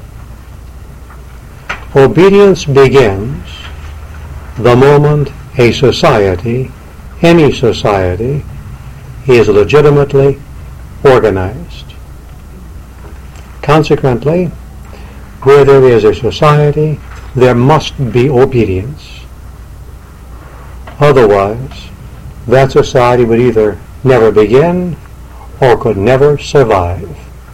Obedience begins the moment a society, any society, is legitimately organized. Consequently, where there is a society, there must be obedience. Otherwise, that society would either never begin or could never survive.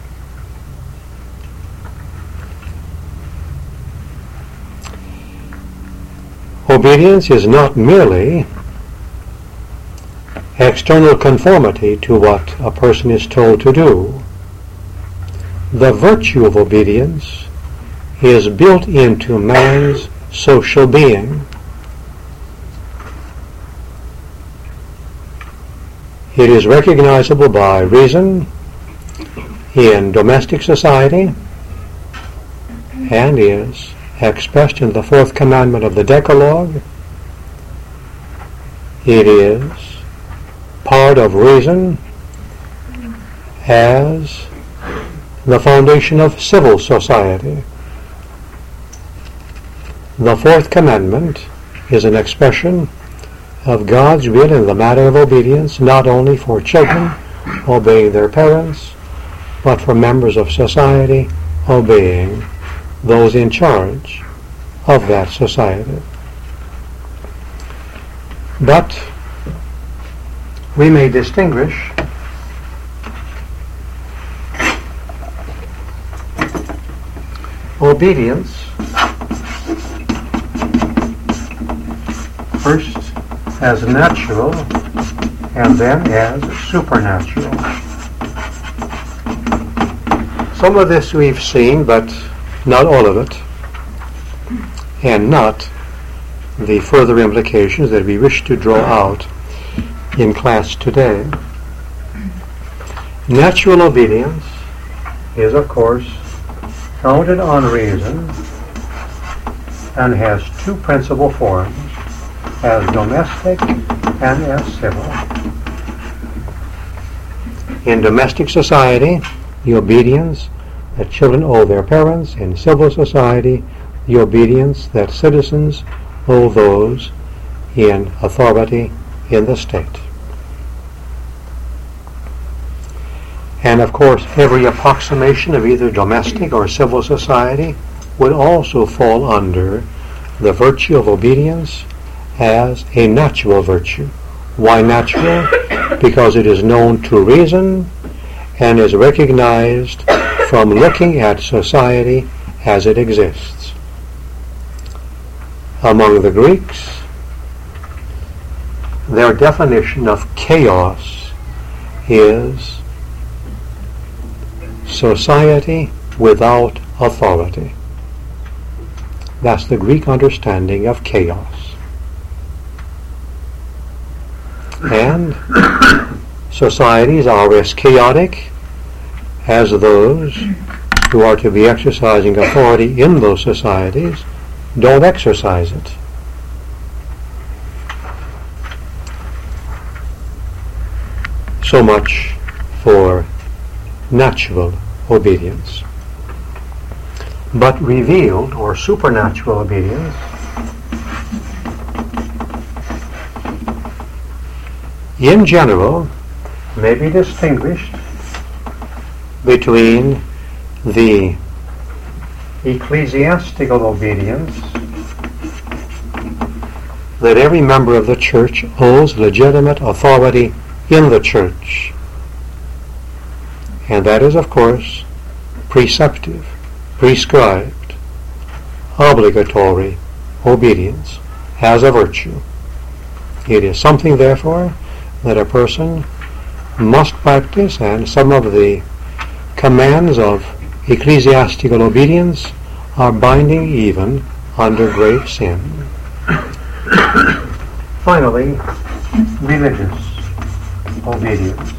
Obedience is not merely external conformity to what a person is told to do. The virtue of obedience is built into man's social being. It is recognizable by reason in domestic society and is expressed in the fourth commandment of the Decalogue. It is part of reason as the foundation of civil society. The fourth commandment is an expression of God's will in the matter of obedience, not only for children obeying their parents, but for members of society obeying those in charge of that society. But we may distinguish obedience first as natural and then as supernatural. Some of this we've seen, but not all of it, and not the further implications that we wish to draw out in class today. Natural obedience is, of course, founded on reason and has two principal forms, as domestic and as civil. In domestic society, the obedience that children owe their parents. In civil society, the obedience that citizens owe those in authority in the state. And of course, every approximation of either domestic or civil society would also fall under the virtue of obedience as a natural virtue. Why natural? Because it is known to reason and is recognized from looking at society as it exists. Among the Greeks, their definition of chaos is society without authority. That's the Greek understanding of chaos. And societies are as chaotic as those who are to be exercising authority in those societies don't exercise it. So much for natural obedience. But revealed or supernatural obedience in general may be distinguished between the ecclesiastical obedience that every member of the church owes legitimate authority in the church, and that is, of course, preceptive, prescribed, obligatory obedience as a virtue. It is something, therefore, that a person must practice, and some of the commands of ecclesiastical obedience are binding even under grave sin. Finally, religious obedience.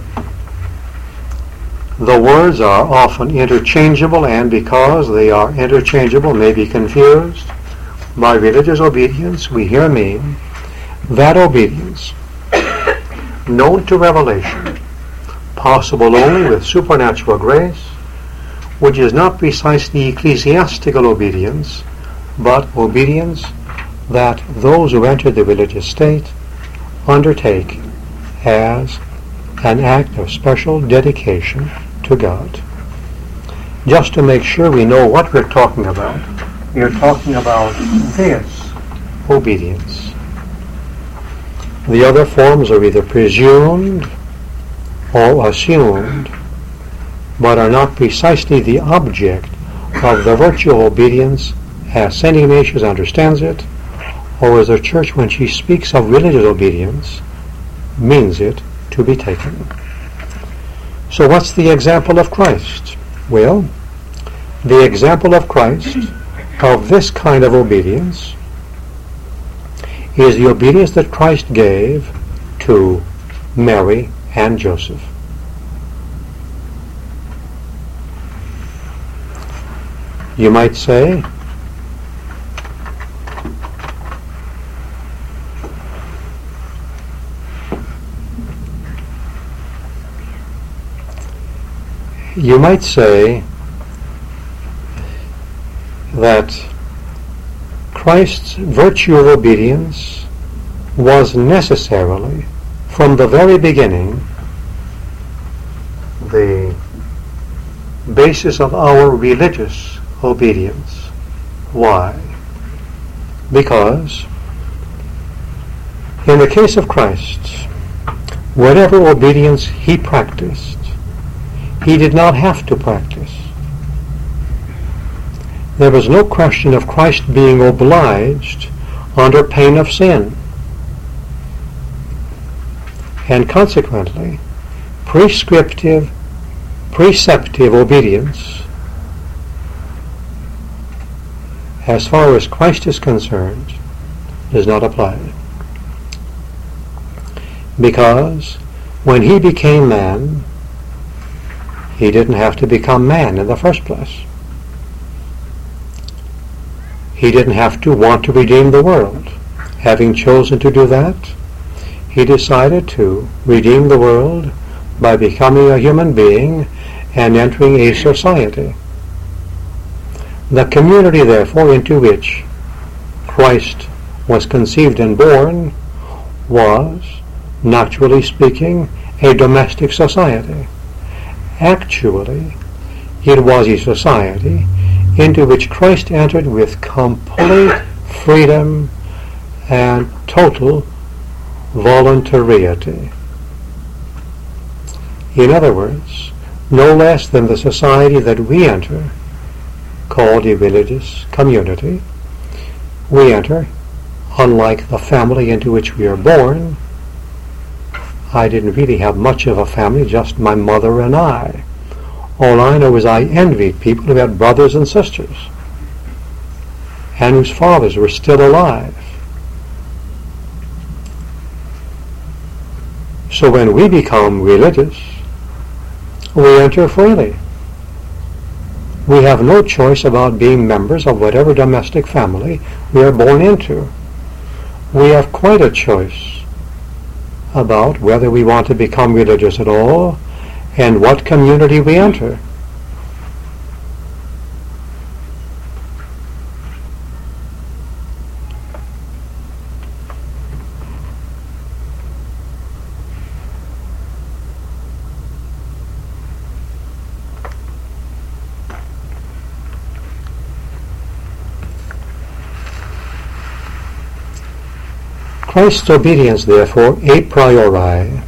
The words are often interchangeable, and because they are interchangeable may be confused. By religious obedience we here mean that obedience known to revelation, possible only with supernatural grace, which is not precisely ecclesiastical obedience, but obedience that those who enter the religious state undertake as an act of special dedication to God. Just to make sure we know what we're talking about, we're talking about this obedience. The other forms are either presumed or assumed, but are not precisely the object of the virtue of obedience as Saint Ignatius understands it, or as the Church, when she speaks of religious obedience, means it to be taken. So what's the example of Christ? Well, the example of Christ of this kind of obedience is the obedience that Christ gave to Mary and Joseph. You might say, you might say that Christ's virtue of obedience was necessarily, from the very beginning, the basis of our religious obedience. Why? Because in the case of Christ, whatever obedience he practiced, he did not have to practice. There was no question of Christ being obliged under pain of sin. And consequently, prescriptive, preceptive obedience, as far as Christ is concerned, does not apply. Because when he became man, he didn't have to become man in the first place. He didn't have to want to redeem the world. Having chosen to do that, he decided to redeem the world by becoming a human being and entering a society. The community, therefore, into which Christ was conceived and born was, naturally speaking, a domestic society. Actually, it was a society into which Christ entered with complete freedom and total voluntariety. In other words, no less than the society that we enter, called a religious community, we enter, unlike the family into which we are born. I didn't really have much of a family, just my mother and I. All I know is I envied people who had brothers and sisters and whose fathers were still alive. So when we become religious, we enter freely. We have no choice about being members of whatever domestic family we are born into. We have quite a choice about whether we want to become religious at all and what community we enter. Christ's obedience, therefore, a priori,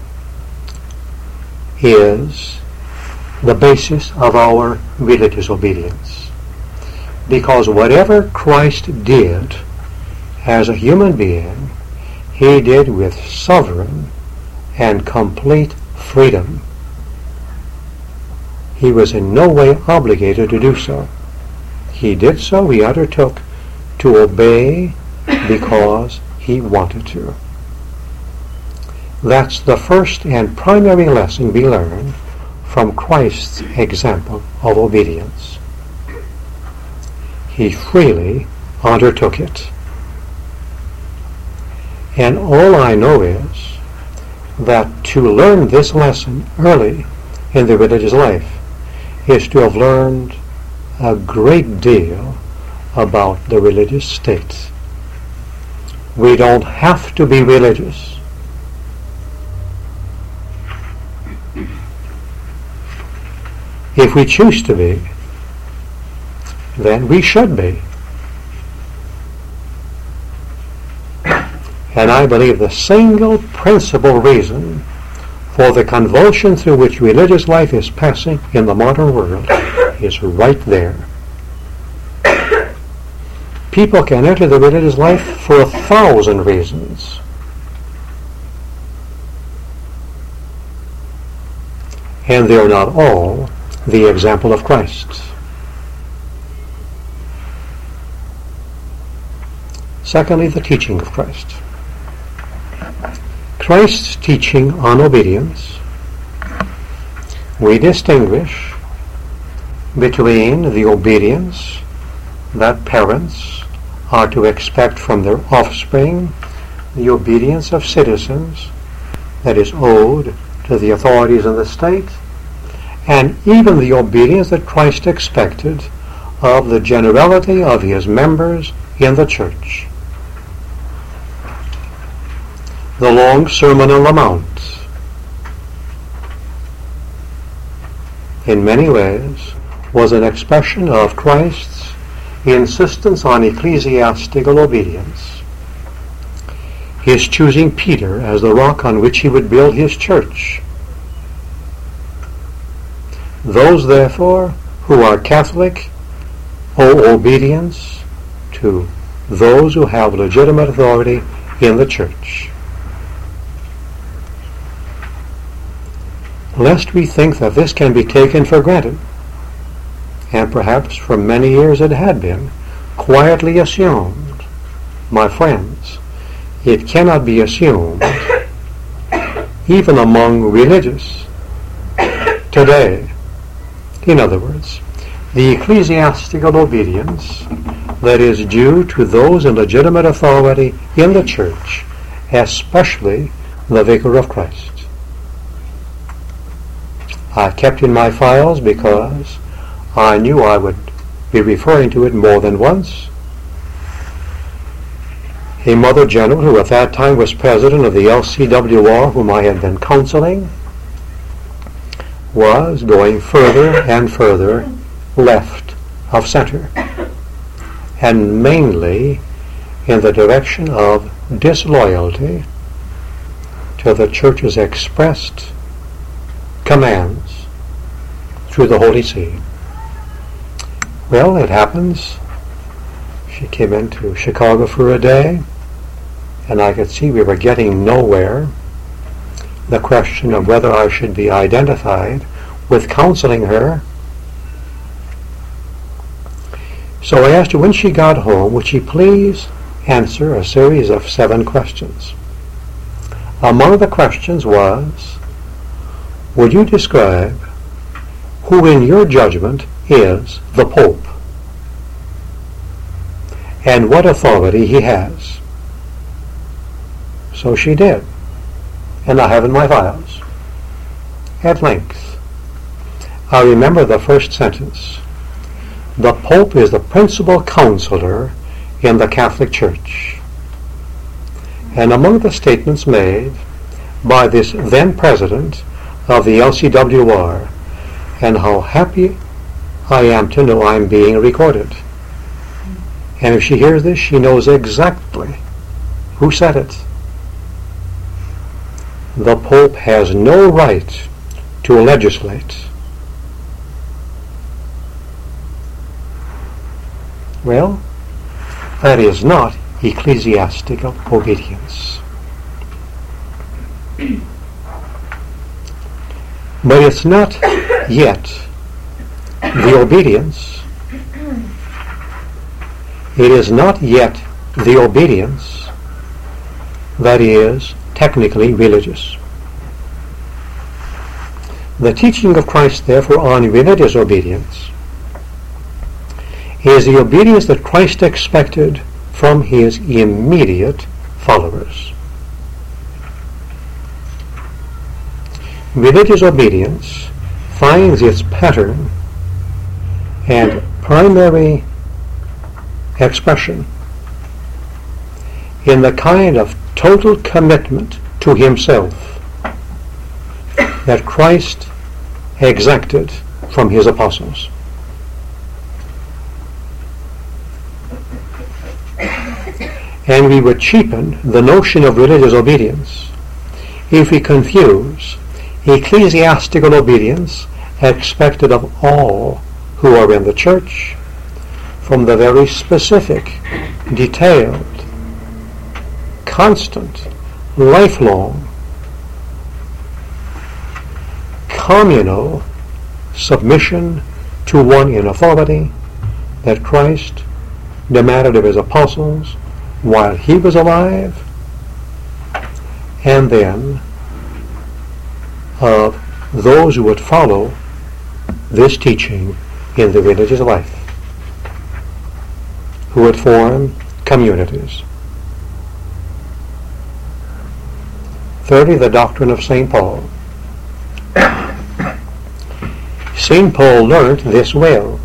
is the basis of our religious obedience. Because whatever Christ did as a human being, he did with sovereign and complete freedom. He was in no way obligated to do so. He did so, he undertook to obey because he wanted to. That's the first and primary lesson we learn from Christ's example of obedience. He freely undertook it. And all I know is that to learn this lesson early in the religious life is to have learned a great deal about the religious state. We don't have to be religious. If we choose to be, then we should be. And I believe the single principal reason for the convulsion through which religious life is passing in the modern world is right there. People can enter the religious life for a thousand reasons. And they are not all the example of Christ. Secondly, the teaching of Christ. Christ's teaching on obedience, we distinguish between the obedience that parents are to expect from their offspring, the obedience of citizens that is owed to the authorities in the state, and even the obedience that Christ expected of the generality of his members in the church. The long Sermon on the Mount, in many ways, was an expression of Christ's insistence on ecclesiastical obedience. His choosing Peter as the rock on which he would build his church. Those, therefore, who are Catholic owe obedience to those who have legitimate authority in the church. Lest we think that this can be taken for granted, and perhaps for many years it had been, quietly assumed, my friends, it cannot be assumed, even among religious, today. In other words, the ecclesiastical obedience that is due to those in legitimate authority in the church, especially the Vicar of Christ. I kept in my files because I knew I would be referring to it more than once. A Mother General, who at that time was president of the L C W R, whom I had been counseling, was going further and further left of center, and mainly in the direction of disloyalty to the Church's expressed commands through the Holy See. Well, it happens. She came into Chicago for a day, and I could see we were getting nowhere. The question of whether I should be identified with counseling her So I asked her when she got home, would she please answer a series of seven questions. Among the questions was, would you describe who in your judgment is the Pope and what authority he has? So she did, and I have in my files, at length. I remember the first sentence. The Pope is the principal counselor in the Catholic Church. And among the statements made by this then president of the L C W R, and how happy I am to know I'm being recorded. And if she hears this, she knows exactly who said it. The Pope has no right to legislate. Well, that is not ecclesiastical obedience. But it's not yet the obedience. It is not yet the obedience that is technically religious. The teaching of Christ, therefore, on religious obedience is the obedience that Christ expected from his immediate followers. Religious obedience finds its pattern and primary expression in the kind of total commitment to himself that Christ exacted from his apostles. And we would cheapen the notion of religious obedience if we confuse ecclesiastical obedience expected of all who are in the church from the very specific, detailed, constant, lifelong, communal submission to one in authority that Christ demanded of his apostles while he was alive, and then of those who would follow this teaching in the religious life, who would form communities. Thirdly, the doctrine of Saint Paul. Saint Paul learnt this well.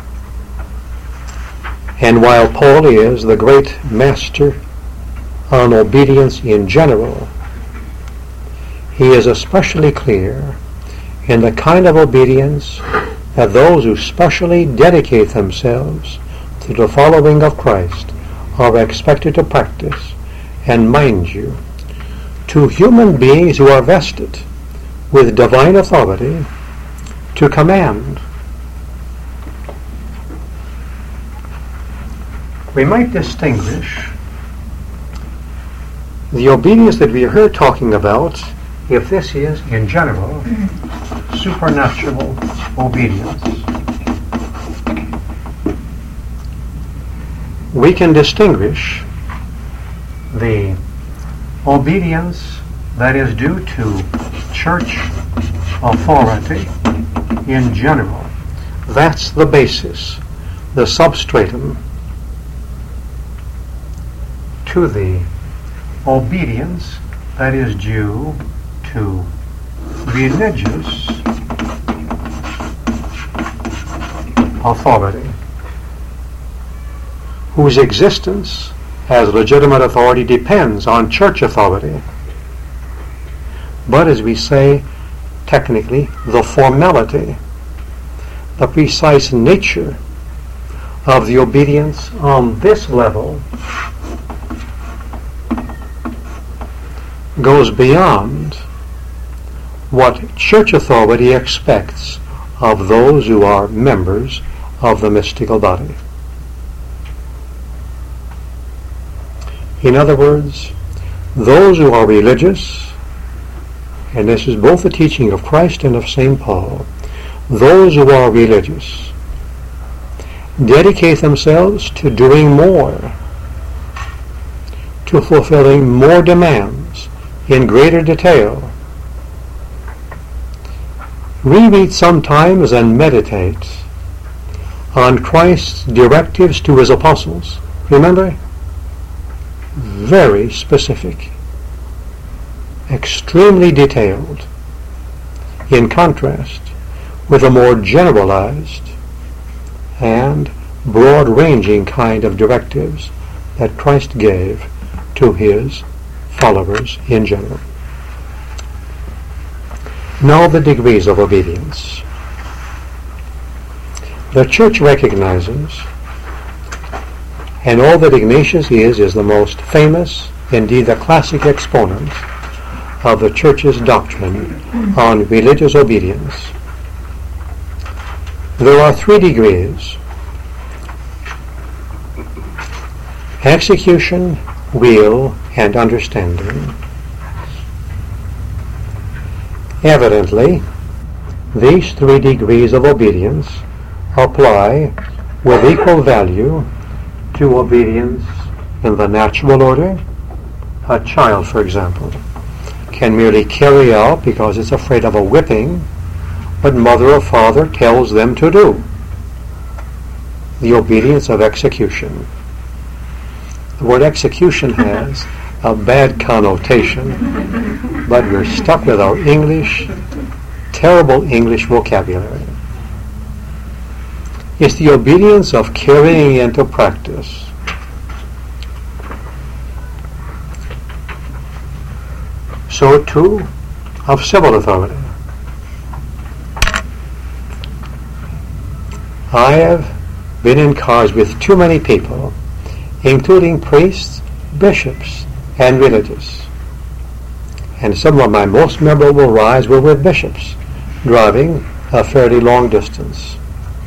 And while Paul is the great master on obedience in general, he is especially clear in the kind of obedience that those who specially dedicate themselves to the following of Christ are expected to practice. And mind you, to human beings who are vested with divine authority to command. We might distinguish the obedience that we are here talking about, if this is, in general, supernatural obedience. We can distinguish the obedience that is due to church authority in general. That's the basis, the substratum to the obedience that is due to religious authority, whose existence as legitimate authority depends on church authority. But as we say, technically, the formality, the precise nature of the obedience on this level goes beyond what church authority expects of those who are members of the mystical body. In other words, those who are religious, and this is both the teaching of Christ and of Saint Paul, those who are religious dedicate themselves to doing more, to fulfilling more demands in greater detail. Reread sometimes and meditate on Christ's directives to his apostles. Remember? Very specific, extremely detailed, in contrast with a more generalized and broad-ranging kind of directives that Christ gave to his followers in general. Now the degrees of obedience. The Church recognizes, and all that Ignatius is, is the most famous, indeed the classic exponent of the Church's doctrine on religious obedience. There are three degrees: execution, will, and understanding. Evidently, these three degrees of obedience apply with equal value to obedience in the natural order. A child, for example, can merely carry out because it's afraid of a whipping what mother or father tells them to do. The obedience of execution. The word execution has a bad connotation, but we're stuck with our English, terrible English vocabulary. It's the obedience of carrying into practice. So too of civil authority. I have been in cars with too many people, including priests, bishops, and religious. And some of my most memorable rides were with bishops, driving a fairly long distance.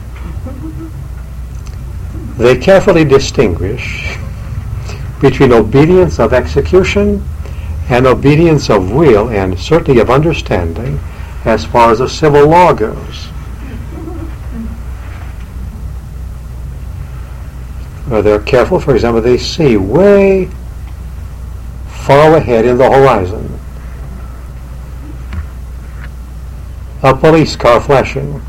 They carefully distinguish between obedience of execution and obedience of will, and certainly of understanding, as far as the civil law goes. Where they're careful, for example, they see way far ahead in the horizon a police car flashing.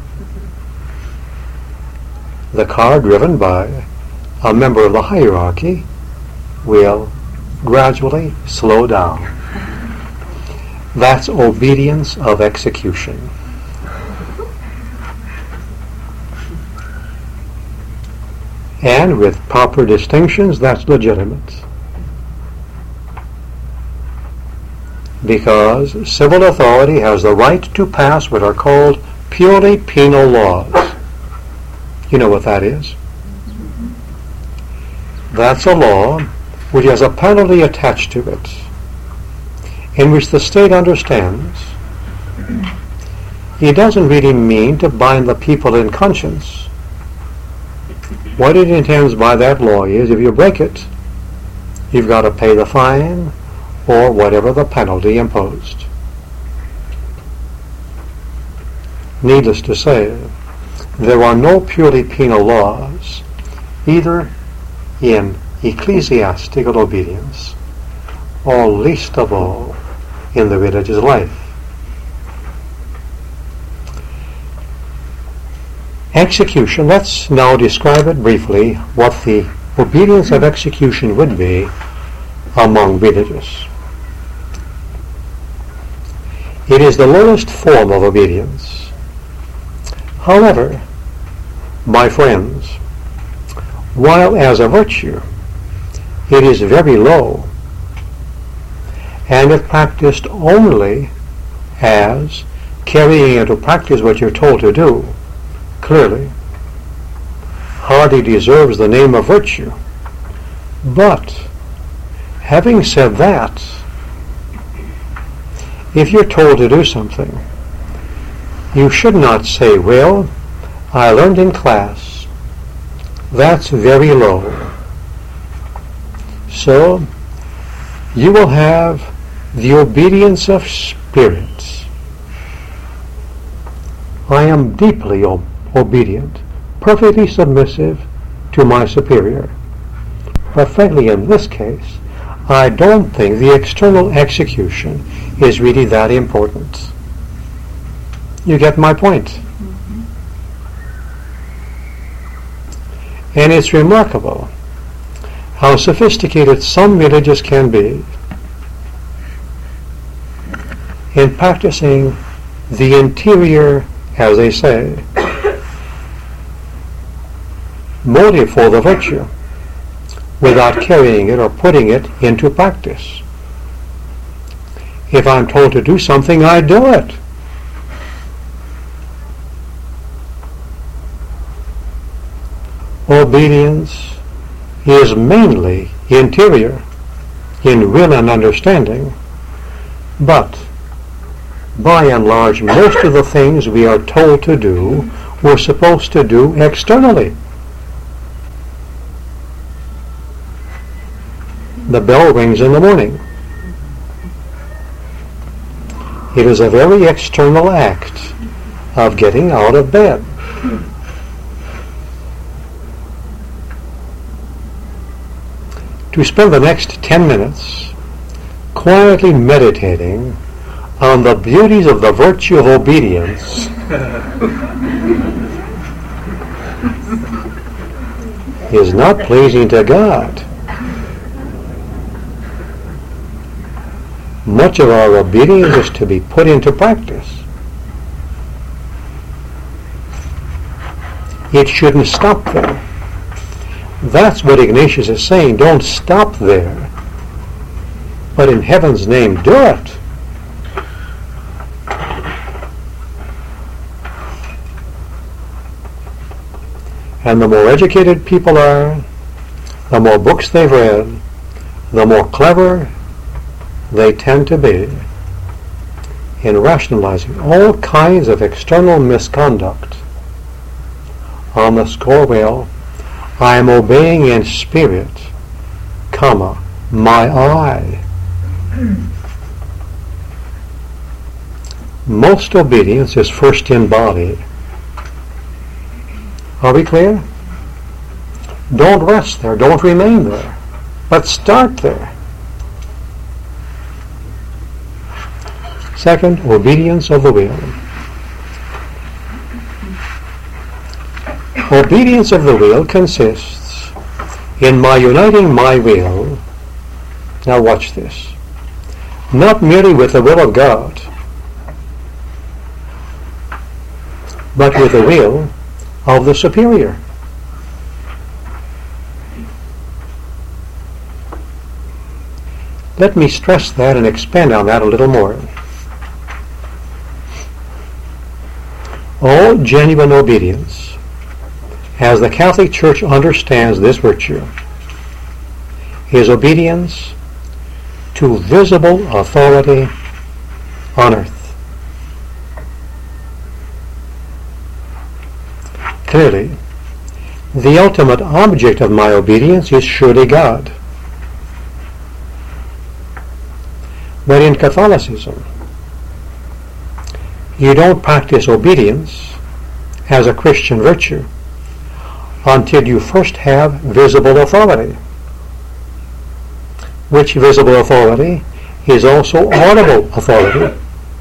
The car driven by a member of the hierarchy will gradually slow down. That's obedience of execution. And with proper distinctions, that's legitimate. Because civil authority has the right to pass what are called purely penal laws. You know what that is? That's a law which has a penalty attached to it, in which the state understands it doesn't really mean to bind the people in conscience. What it intends by that law is, if you break it, you've got to pay the fine or whatever the penalty imposed. Needless to say, there are no purely penal laws, either in ecclesiastical obedience, or least of all in the religious life. Execution, let's now describe it briefly, what the obedience of execution would be among religious. It is the lowest form of obedience. However, my friends, while as a virtue it is very low, and if practiced only as carrying into practice what you're told to do, clearly hardly deserves the name of virtue. But having said that, if you're told to do something, you should not say, well, I learned in class. That's very low. So you will have the obedience of spirit. I am deeply ob- obedient perfectly submissive to my superior. But frankly, in this case, I don't think the external execution is really that important. You get my point? Mm-hmm. And it's remarkable how sophisticated some religious can be in practicing the interior, as they say, motive for the virtue without carrying it or putting it into practice. If I'm told to do something, I do it. Obedience is mainly interior, in will and understanding, but by and large, most of the things we are told to do, we're supposed to do externally. The bell rings in the morning. It is a very external act of getting out of bed. To spend the next ten minutes quietly meditating on the beauties of the virtue of obedience is not pleasing to God. Much of our obedience is to be put into practice. It shouldn't stop there. That's what Ignatius is saying. Don't stop there. But in heaven's name, do it. And the more educated people are, the more books they've read, the more clever they tend to be in rationalizing all kinds of external misconduct on the score, well, I am obeying in spirit, comma, my eye. Most obedience is first in body. Are we clear? Don't rest there, don't remain there, but start there. Second, obedience of the will. Obedience of the will consists in my uniting my will, now watch this, not merely with the will of God, but with the will of the superior. Let me stress that and expand on that a little more. All genuine obedience, as the Catholic Church understands this virtue, is obedience to visible authority on earth. Clearly, the ultimate object of my obedience is surely God. But in Catholicism, you don't practice obedience as a Christian virtue until you first have visible authority, which visible authority is also audible authority.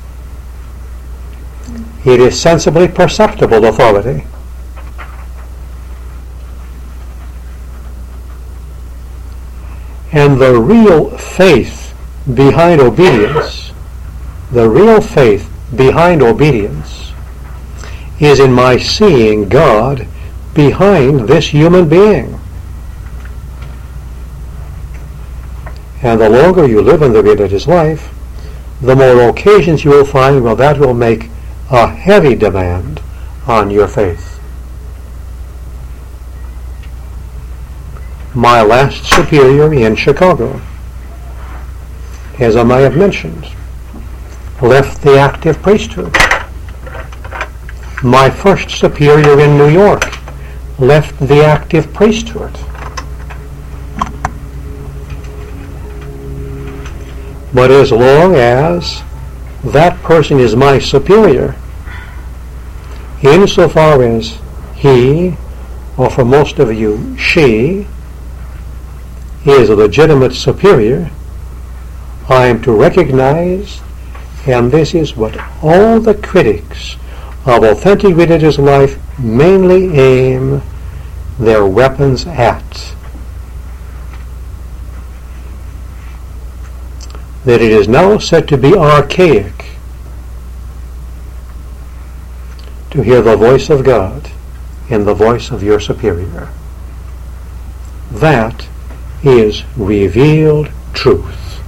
It is sensibly perceptible authority. And the real faith behind obedience, the real faith behind obedience is in my seeing God behind this human being. And the longer you live in the religious life, the more occasions you will find, well, that will make a heavy demand on your faith. My last superior in Chicago, as I may have mentioned, left the active priesthood. My first superior in New York left the active priesthood. But as long as that person is my superior, insofar as he or for most of you, she, is a legitimate superior, I am to recognize, and this is what all the critics of authentic religious life mainly aim their weapons at, that it is now said to be archaic to hear the voice of God in the voice of your superior. That is revealed truth.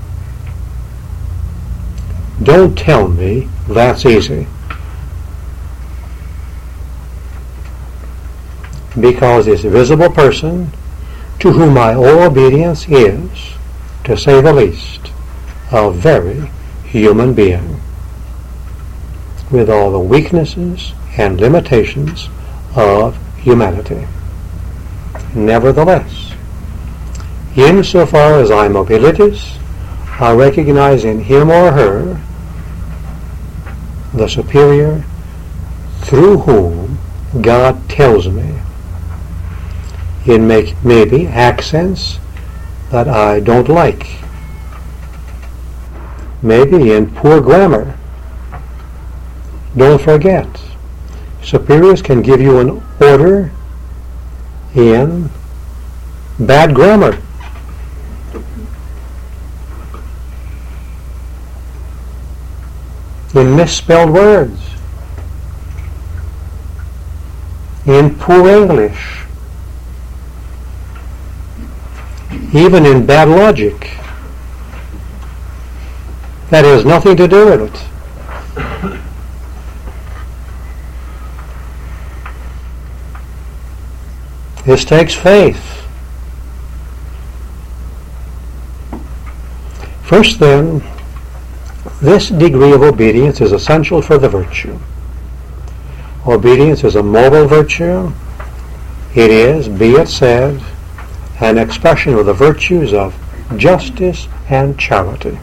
Don't tell me that's easy, because this visible person, to whom I owe obedience, is, to say the least, a very human being, with all the weaknesses and limitations of humanity. Nevertheless, insofar as I'm religious, I recognize in him or her the superior through whom God tells me, in make maybe accents that I don't like, maybe in poor grammar. Don't forget, superiors can give you an order in bad grammar. In misspelled words, in poor English, even in bad logic. That has nothing to do with it. This takes faith. First then, this degree of obedience is essential for the virtue. Obedience is a moral virtue. It is, be it said, an expression of the virtues of justice and charity.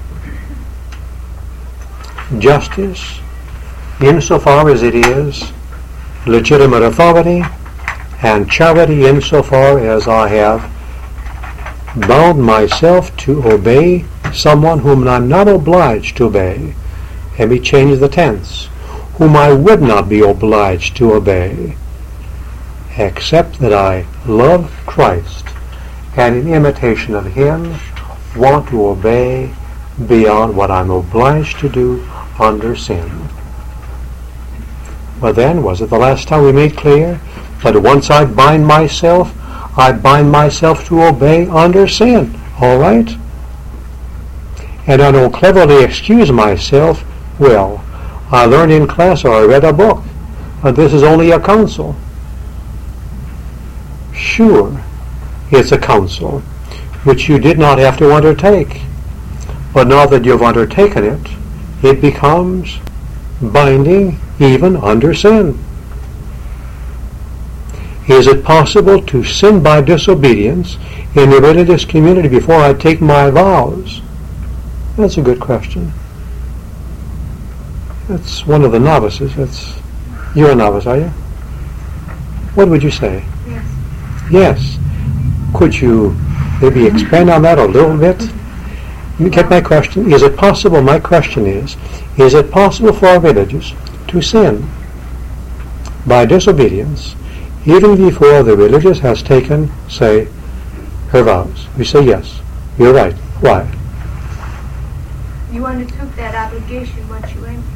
Justice, insofar as it is legitimate authority, and charity insofar as I have bound myself to obey someone whom I'm not obliged to obey. Let me change the tense. Whom I would not be obliged to obey, except that I love Christ and in imitation of him want to obey beyond what I'm obliged to do under sin. But then, was it the last time we made clear that once I bind myself, I bind myself to obey under sin? All right? And I don't cleverly excuse myself. Well, I learned in class or I read a book, and this is only a counsel. Sure, it's a counsel which you did not have to undertake. But now that you've undertaken it, it becomes binding even under sin. Is it possible to sin by disobedience in the religious community before I take my vows? That's a good question. That's one of the novices. That's, you're a novice, are you? What would you say? Yes. Yes. Could you maybe expand on that a little bit? You get my question? Is it possible, my question is, is it possible for a religious to sin by disobedience even before the religious has taken, say, her vows? We say yes. You're right. Why? You undertook that obligation once you entered.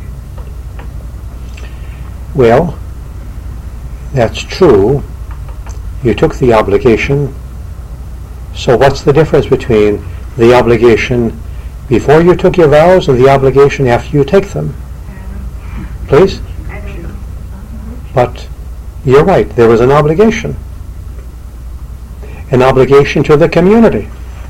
Well, that's true. You took the obligation. So what's the difference between the obligation before you took your vows and the obligation after you take them? Please? I don't know. But you're right, there was an obligation. An obligation to the community.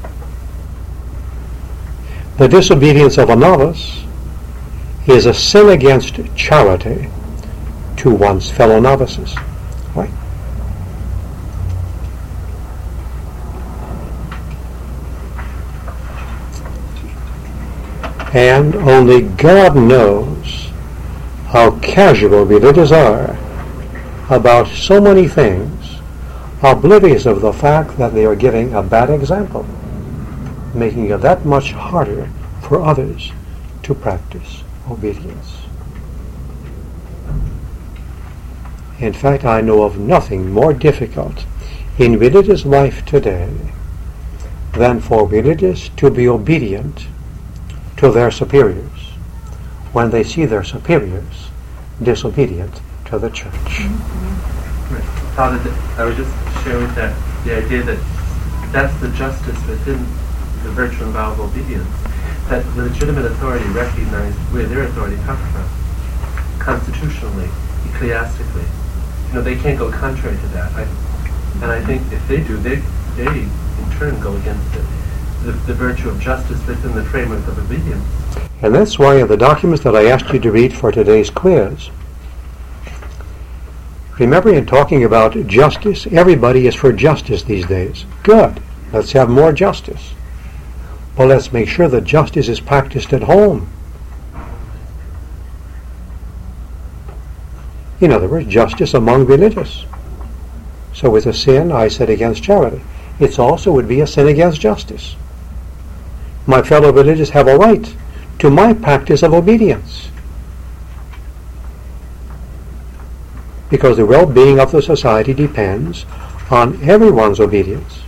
The disobedience of a novice is a sin against charity to one's fellow novices. Right? And only God knows how casual religious are about so many things oblivious of the fact that they are giving a bad example, making it that much harder for others to practice obedience. In fact, I know of nothing more difficult in religious life today than for religious to be obedient to their superiors when they see their superiors disobedient to the church. Mm-hmm. Right. Father, I would just share with that the idea that that's the justice within the virtue and vow of obedience, that the legitimate authority recognized where their authority comes from, constitutionally, ecclesiastically. You know, they can't go contrary to that. I, and I think if they do, they, they in turn go against the, the, the virtue of justice within the framework of obedience. And that's why in the documents that I asked you to read for today's quiz, remember in talking about justice, everybody is for justice these days. Good. Let's have more justice. Well, let's make sure that justice is practiced at home. In other words, justice among religious. So it's a sin, I said, against charity. It also would be a sin against justice. My fellow religious have a right to my practice of obedience, because the well-being of the society depends on everyone's obedience.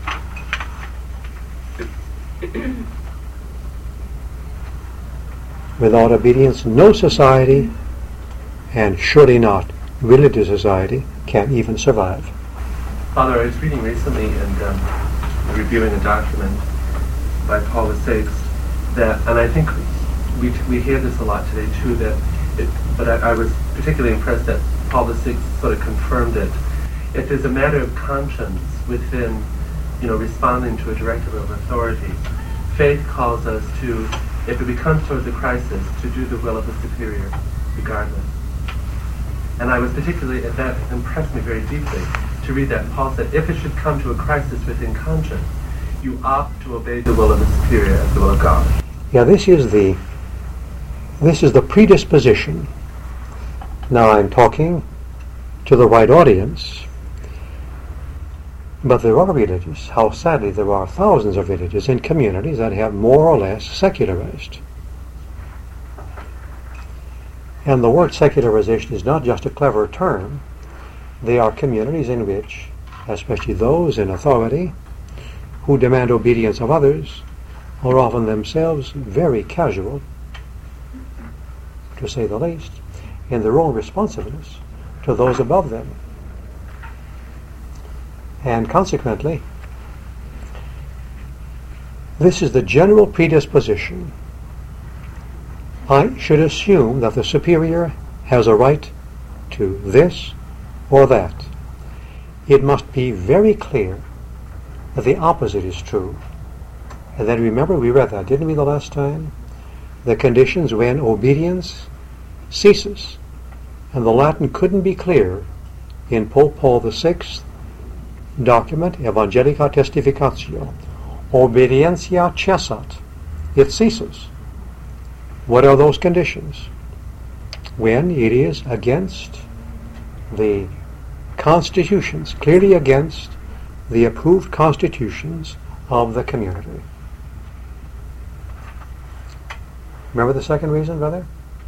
Without obedience, no society, and surely not religious society, can even survive. Father, I was reading recently and um, reviewing a document by Paul the Sixth that, and I think we we hear this a lot today too, that it, but I, I was particularly impressed that Paul the Sixth sort of confirmed it. If there's a matter of conscience within, you know, responding to a directive of authority, faith calls us to, if it becomes towards a crisis, to do the will of the superior, regardless. And I was particularly, that impressed me very deeply, to read that Paul said, if it should come to a crisis within conscience, you opt to obey the will of the superior as the will of God. Yeah, this is the this is the predisposition. Now I'm talking to the right audience, but there are religious, how sadly there are thousands of religious in communities that have more or less secularized. And the word secularization is not just a clever term. They are communities in which, especially those in authority, who demand obedience of others, are often themselves very casual, to say the least, in their own responsiveness to those above them. And consequently, this is the general predisposition. I should assume that the superior has a right to this or that. It must be very clear that the opposite is true. And then remember, we read that, didn't we, the last time? The conditions when obedience ceases. And the Latin couldn't be clearer in Pope Paul the Sixth document, Evangelica Testificatio. Obedientia cessat. It ceases. What are those conditions? When it is against the constitutions, clearly against the approved constitutions of the community. Remember the second reason, brother?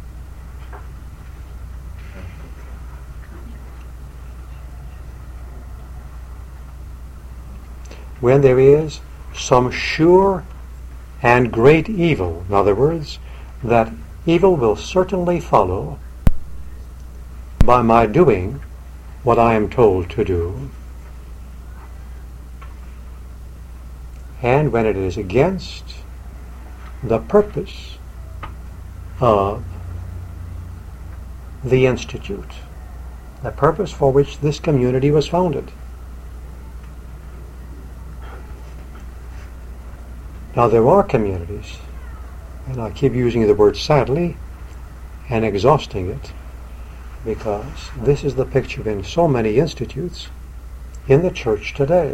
When there is some sure and great evil, in other words, that evil will certainly follow by my doing what I am told to do, and when it is against the purpose of the Institute, the purpose for which this community was founded. Now there are communities, and I keep using the word sadly and exhausting it, because this is the picture in so many institutes in the church today.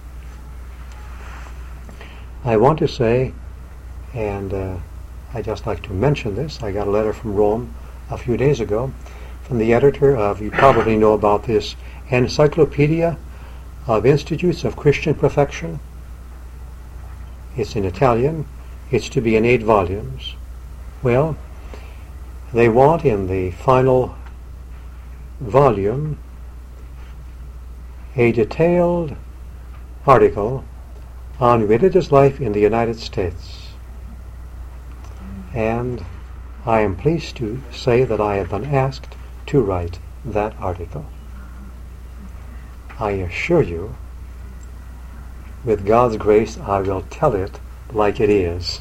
I want to say, and uh, I just like to mention this, I got a letter from Rome a few days ago from the editor of, you probably know about this, Encyclopedia of Institutes of Christian Perfection. It's in Italian. It's to be in eight volumes. Well, they want in the final volume a detailed article on religious life in the United States. And I am pleased to say that I have been asked to write that article. I assure you, with God's grace, I will tell it like it is.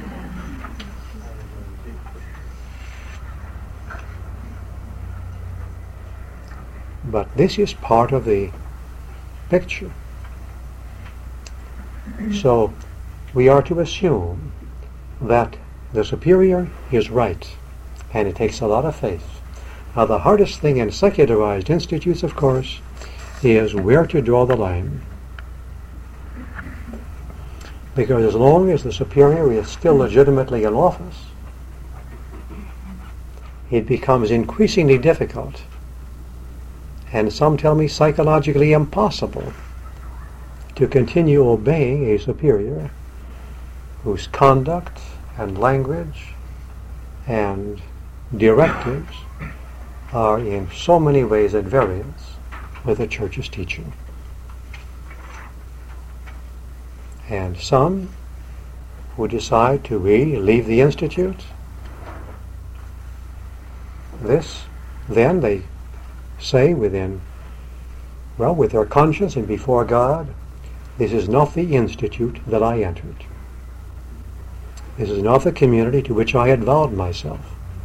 But this is part of the picture. So we are to assume that the superior is right, and it takes a lot of faith. Now, the hardest thing in secularized institutes, of course, is where to draw the line. Because as long as the superior is still legitimately in office, it becomes increasingly difficult, and some tell me psychologically impossible, to continue obeying a superior whose conduct and language and directives are in so many ways at variance with the Church's teaching. And some who decide to really leave the Institute, this, then they say within, well, with their conscience and before God, this is not the Institute that I entered. This is not the community to which I had vowed myself.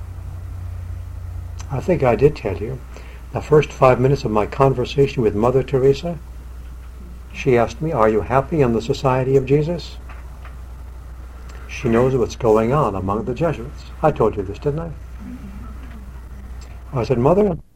I think I did tell you, the first five minutes of my conversation with Mother Teresa, she asked me, are you happy in the Society of Jesus? She knows what's going on among the Jesuits. I told you this, didn't I? I said, Mother,